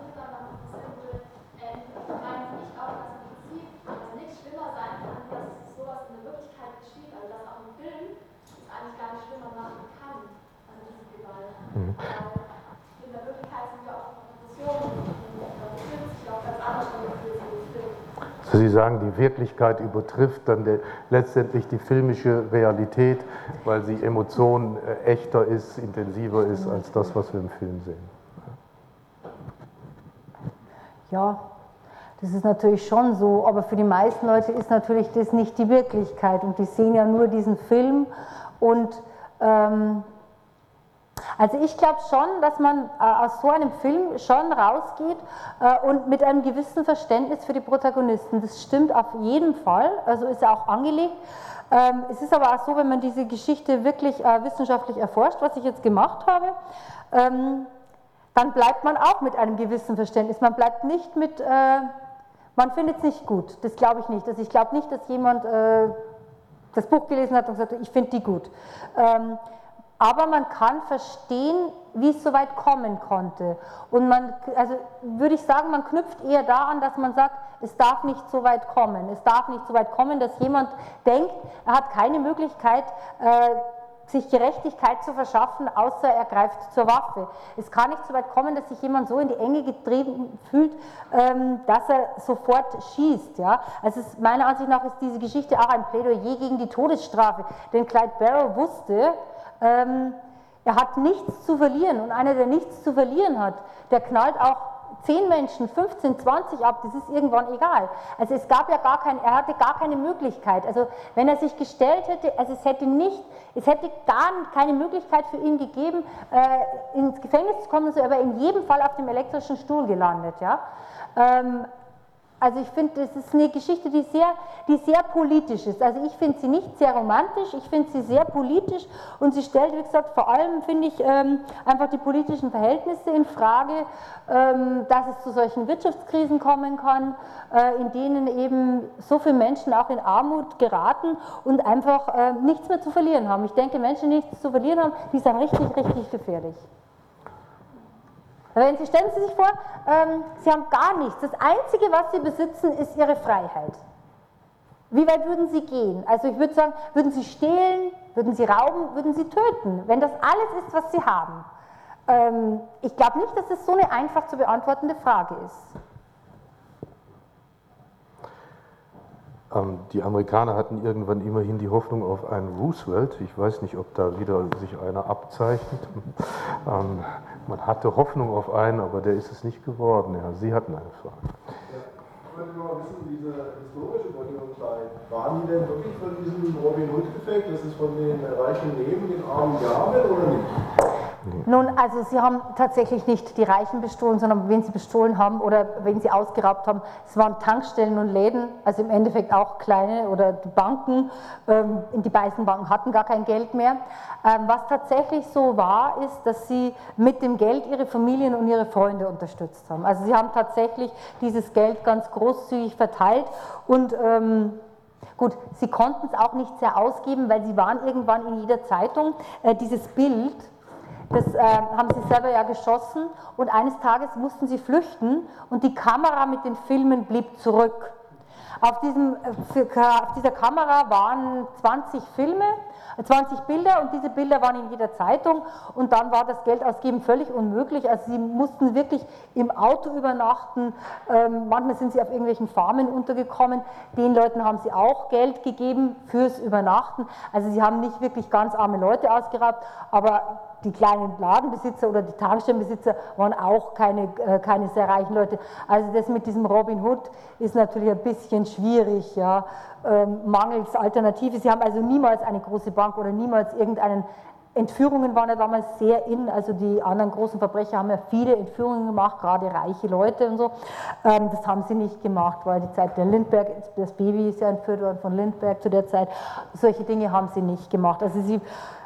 In der Wirklichkeit sind wir auch Depressionen und da befindet sich auch ganz anders Gefühle. Also Sie sagen, die Wirklichkeit übertrifft dann der, letztendlich die filmische Realität, weil sie Emotionen äh, echter ist, intensiver ist als das, was wir im Film sehen. Ja, das ist natürlich schon so, aber für die meisten Leute ist natürlich das nicht die Wirklichkeit und die sehen ja nur diesen Film und ähm, also ich glaube schon, dass man äh, aus so einem Film schon rausgeht äh, und mit einem gewissen Verständnis für die Protagonisten. Das stimmt auf jeden Fall, also ist ja auch angelegt. Ähm, es ist aber auch so, wenn man diese Geschichte wirklich äh, wissenschaftlich erforscht, was ich jetzt gemacht habe, ähm, dann bleibt man auch mit einem gewissen Verständnis. Man bleibt nicht mit, äh, man findet es nicht gut, das glaube ich nicht. Also ich glaube nicht, dass jemand äh, das Buch gelesen hat und gesagt hat, ich finde die gut. Ähm, Aber man kann verstehen, wie es so weit kommen konnte. Und man, also würde ich sagen, man knüpft eher da an, dass man sagt, es darf nicht so weit kommen. Es darf nicht so weit kommen, dass jemand denkt, er hat keine Möglichkeit, äh, sich Gerechtigkeit zu verschaffen, außer er greift zur Waffe. Es kann nicht so weit kommen, dass sich jemand so in die Enge getrieben fühlt, ähm, dass er sofort schießt. Ja? Also es, meiner Ansicht nach ist diese Geschichte auch ein Plädoyer gegen die Todesstrafe. Denn Clyde Barrow wusste, Ähm, er hat nichts zu verlieren und einer, der nichts zu verlieren hat, der knallt auch zehn Menschen, fünfzehn, zwanzig ab, das ist irgendwann egal. Also es gab ja gar kein, er hatte gar keine Möglichkeit. Also wenn er sich gestellt hätte, also es hätte nicht, es hätte gar keine Möglichkeit für ihn gegeben, äh, ins Gefängnis zu kommen, so er wäre in jedem Fall auf dem elektrischen Stuhl gelandet. Ja? Ähm, Also ich finde, das ist eine Geschichte, die sehr, die sehr politisch ist. Also ich finde sie nicht sehr romantisch, ich finde sie sehr politisch und sie stellt, wie gesagt, vor allem, finde ich, ähm, einfach die politischen Verhältnisse in Frage, ähm, dass es zu solchen Wirtschaftskrisen kommen kann, äh, in denen eben so viele Menschen auch in Armut geraten und einfach äh, nichts mehr zu verlieren haben. Ich denke, Menschen, die nichts zu verlieren haben, die sind richtig, richtig gefährlich. Wenn Sie, stellen Sie sich vor, ähm, Sie haben gar nichts. Das Einzige, was Sie besitzen, ist Ihre Freiheit. Wie weit würden Sie gehen? Also ich würde sagen, würden Sie stehlen, würden Sie rauben, würden Sie töten, wenn das alles ist, was Sie haben? Ähm, ich glaube nicht, dass es so eine einfach zu beantwortende Frage ist. Ähm, die Amerikaner hatten irgendwann immerhin die Hoffnung auf einen Roosevelt. Ich weiß nicht, ob da wieder sich einer abzeichnet. Ähm, man hatte Hoffnung auf einen, aber der ist es nicht geworden. Ja, Sie hatten eine Frage. Ja, ich wollte nur mal wissen, diese historische Bonnie und Clyde, waren die denn wirklich von diesem Robin Hood-Effekt, dass es von den Reichen nehmen, den Armen gaben oder nicht? Nun, also Sie haben tatsächlich nicht die Reichen bestohlen, sondern wen Sie bestohlen haben oder wen Sie ausgeraubt haben, es waren Tankstellen und Läden, also im Endeffekt auch kleine oder die Banken. Ähm, die meisten Banken hatten gar kein Geld mehr. Ähm, was tatsächlich so war, ist, dass Sie mit dem Geld Ihre Familien und Ihre Freunde unterstützt haben. Also Sie haben tatsächlich dieses Geld ganz großzügig verteilt und ähm, gut, Sie konnten es auch nicht sehr ausgeben, weil Sie waren irgendwann in jeder Zeitung. Äh, dieses Bild, das äh, haben sie selber ja geschossen und eines Tages mussten sie flüchten und die Kamera mit den Filmen blieb zurück. Auf, diesem, auf dieser Kamera waren zwanzig Filme, zwanzig Bilder und diese Bilder waren in jeder Zeitung und dann war das Geld ausgeben völlig unmöglich. Also sie mussten wirklich im Auto übernachten, ähm, manchmal sind sie auf irgendwelchen Farmen untergekommen, den Leuten haben sie auch Geld gegeben fürs Übernachten. Also sie haben nicht wirklich ganz arme Leute ausgeraubt, aber die kleinen Ladenbesitzer oder die Tankstellenbesitzer waren auch keine, äh, keine sehr reichen Leute. Also das mit diesem Robin Hood ist natürlich ein bisschen schwierig, ja, ähm, mangels Alternative. Sie haben also niemals eine große Bank oder niemals irgendeinen, Entführungen waren ja damals sehr in, also die anderen großen Verbrecher haben ja viele Entführungen gemacht, gerade reiche Leute und so. Ähm, das haben sie nicht gemacht, weil die Zeit der Lindbergh, das Baby ist ja entführt worden von Lindbergh zu der Zeit, solche Dinge haben sie nicht gemacht. Also sie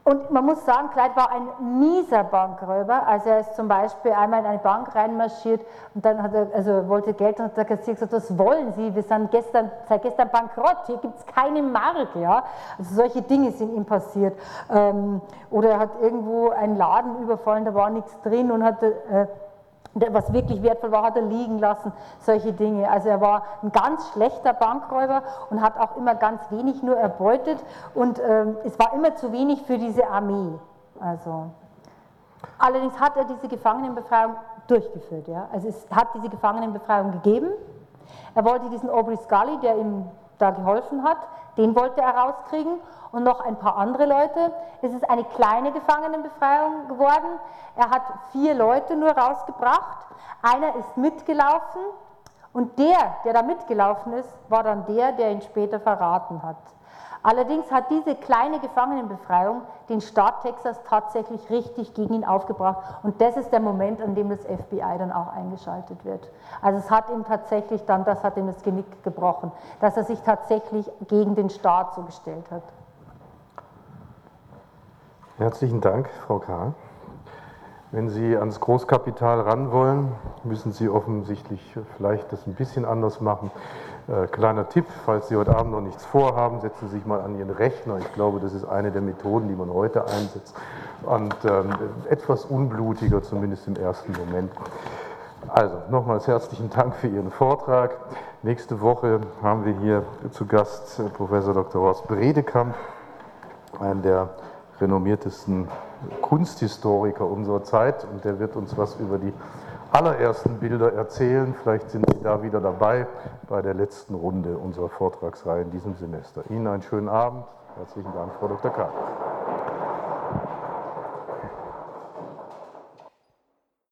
Und man muss sagen, Clyde war ein mieser Bankräuber. Also er ist zum Beispiel einmal in eine Bank reinmarschiert und dann hat er, also wollte Geld und hat der Kassier gesagt, was wollen Sie? Wir sind gestern, seit gestern bankrott, hier gibt es keine Mark. Ja? Also solche Dinge sind ihm passiert. Ähm, oder er hat irgendwo einen Laden überfallen, da war nichts drin und hat äh, was wirklich wertvoll war, hat er liegen lassen, solche Dinge. Also er war ein ganz schlechter Bankräuber und hat auch immer ganz wenig nur erbeutet und ähm, es war immer zu wenig für diese Armee. Also, allerdings hat er diese Gefangenenbefreiung durchgeführt. Ja? Also es hat diese Gefangenenbefreiung gegeben. Er wollte diesen Aubrey Scully, der ihm da geholfen hat, den wollte er rauskriegen und noch ein paar andere Leute. Es ist eine kleine Gefangenenbefreiung geworden. Er hat vier Leute nur rausgebracht. Einer ist mitgelaufen und der, der da mitgelaufen ist, war dann der, der ihn später verraten hat. Allerdings hat diese kleine Gefangenenbefreiung den Staat Texas tatsächlich richtig gegen ihn aufgebracht und das ist der Moment, an dem das F B I dann auch eingeschaltet wird. Also es hat ihm tatsächlich dann, das hat ihm das Genick gebrochen, dass er sich tatsächlich gegen den Staat so gestellt hat. Herzlichen Dank, Frau Kahl. Wenn Sie ans Großkapital ran wollen, müssen Sie offensichtlich vielleicht das ein bisschen anders machen. Äh, kleiner Tipp, falls Sie heute Abend noch nichts vorhaben, setzen Sie sich mal an Ihren Rechner. Ich glaube, das ist eine der Methoden, die man heute einsetzt. Und ähm, etwas unblutiger, zumindest im ersten Moment. Also, nochmals herzlichen Dank für Ihren Vortrag. Nächste Woche haben wir hier zu Gast Professor Doktor Horst Bredekamp, einen der renommiertesten Kunsthistoriker unserer Zeit, und der wird uns was über die allerersten Bilder erzählen. Vielleicht sind Sie da wieder dabei bei der letzten Runde unserer Vortragsreihe in diesem Semester. Ihnen einen schönen Abend. Herzlichen Dank, Frau Doktor Kahl.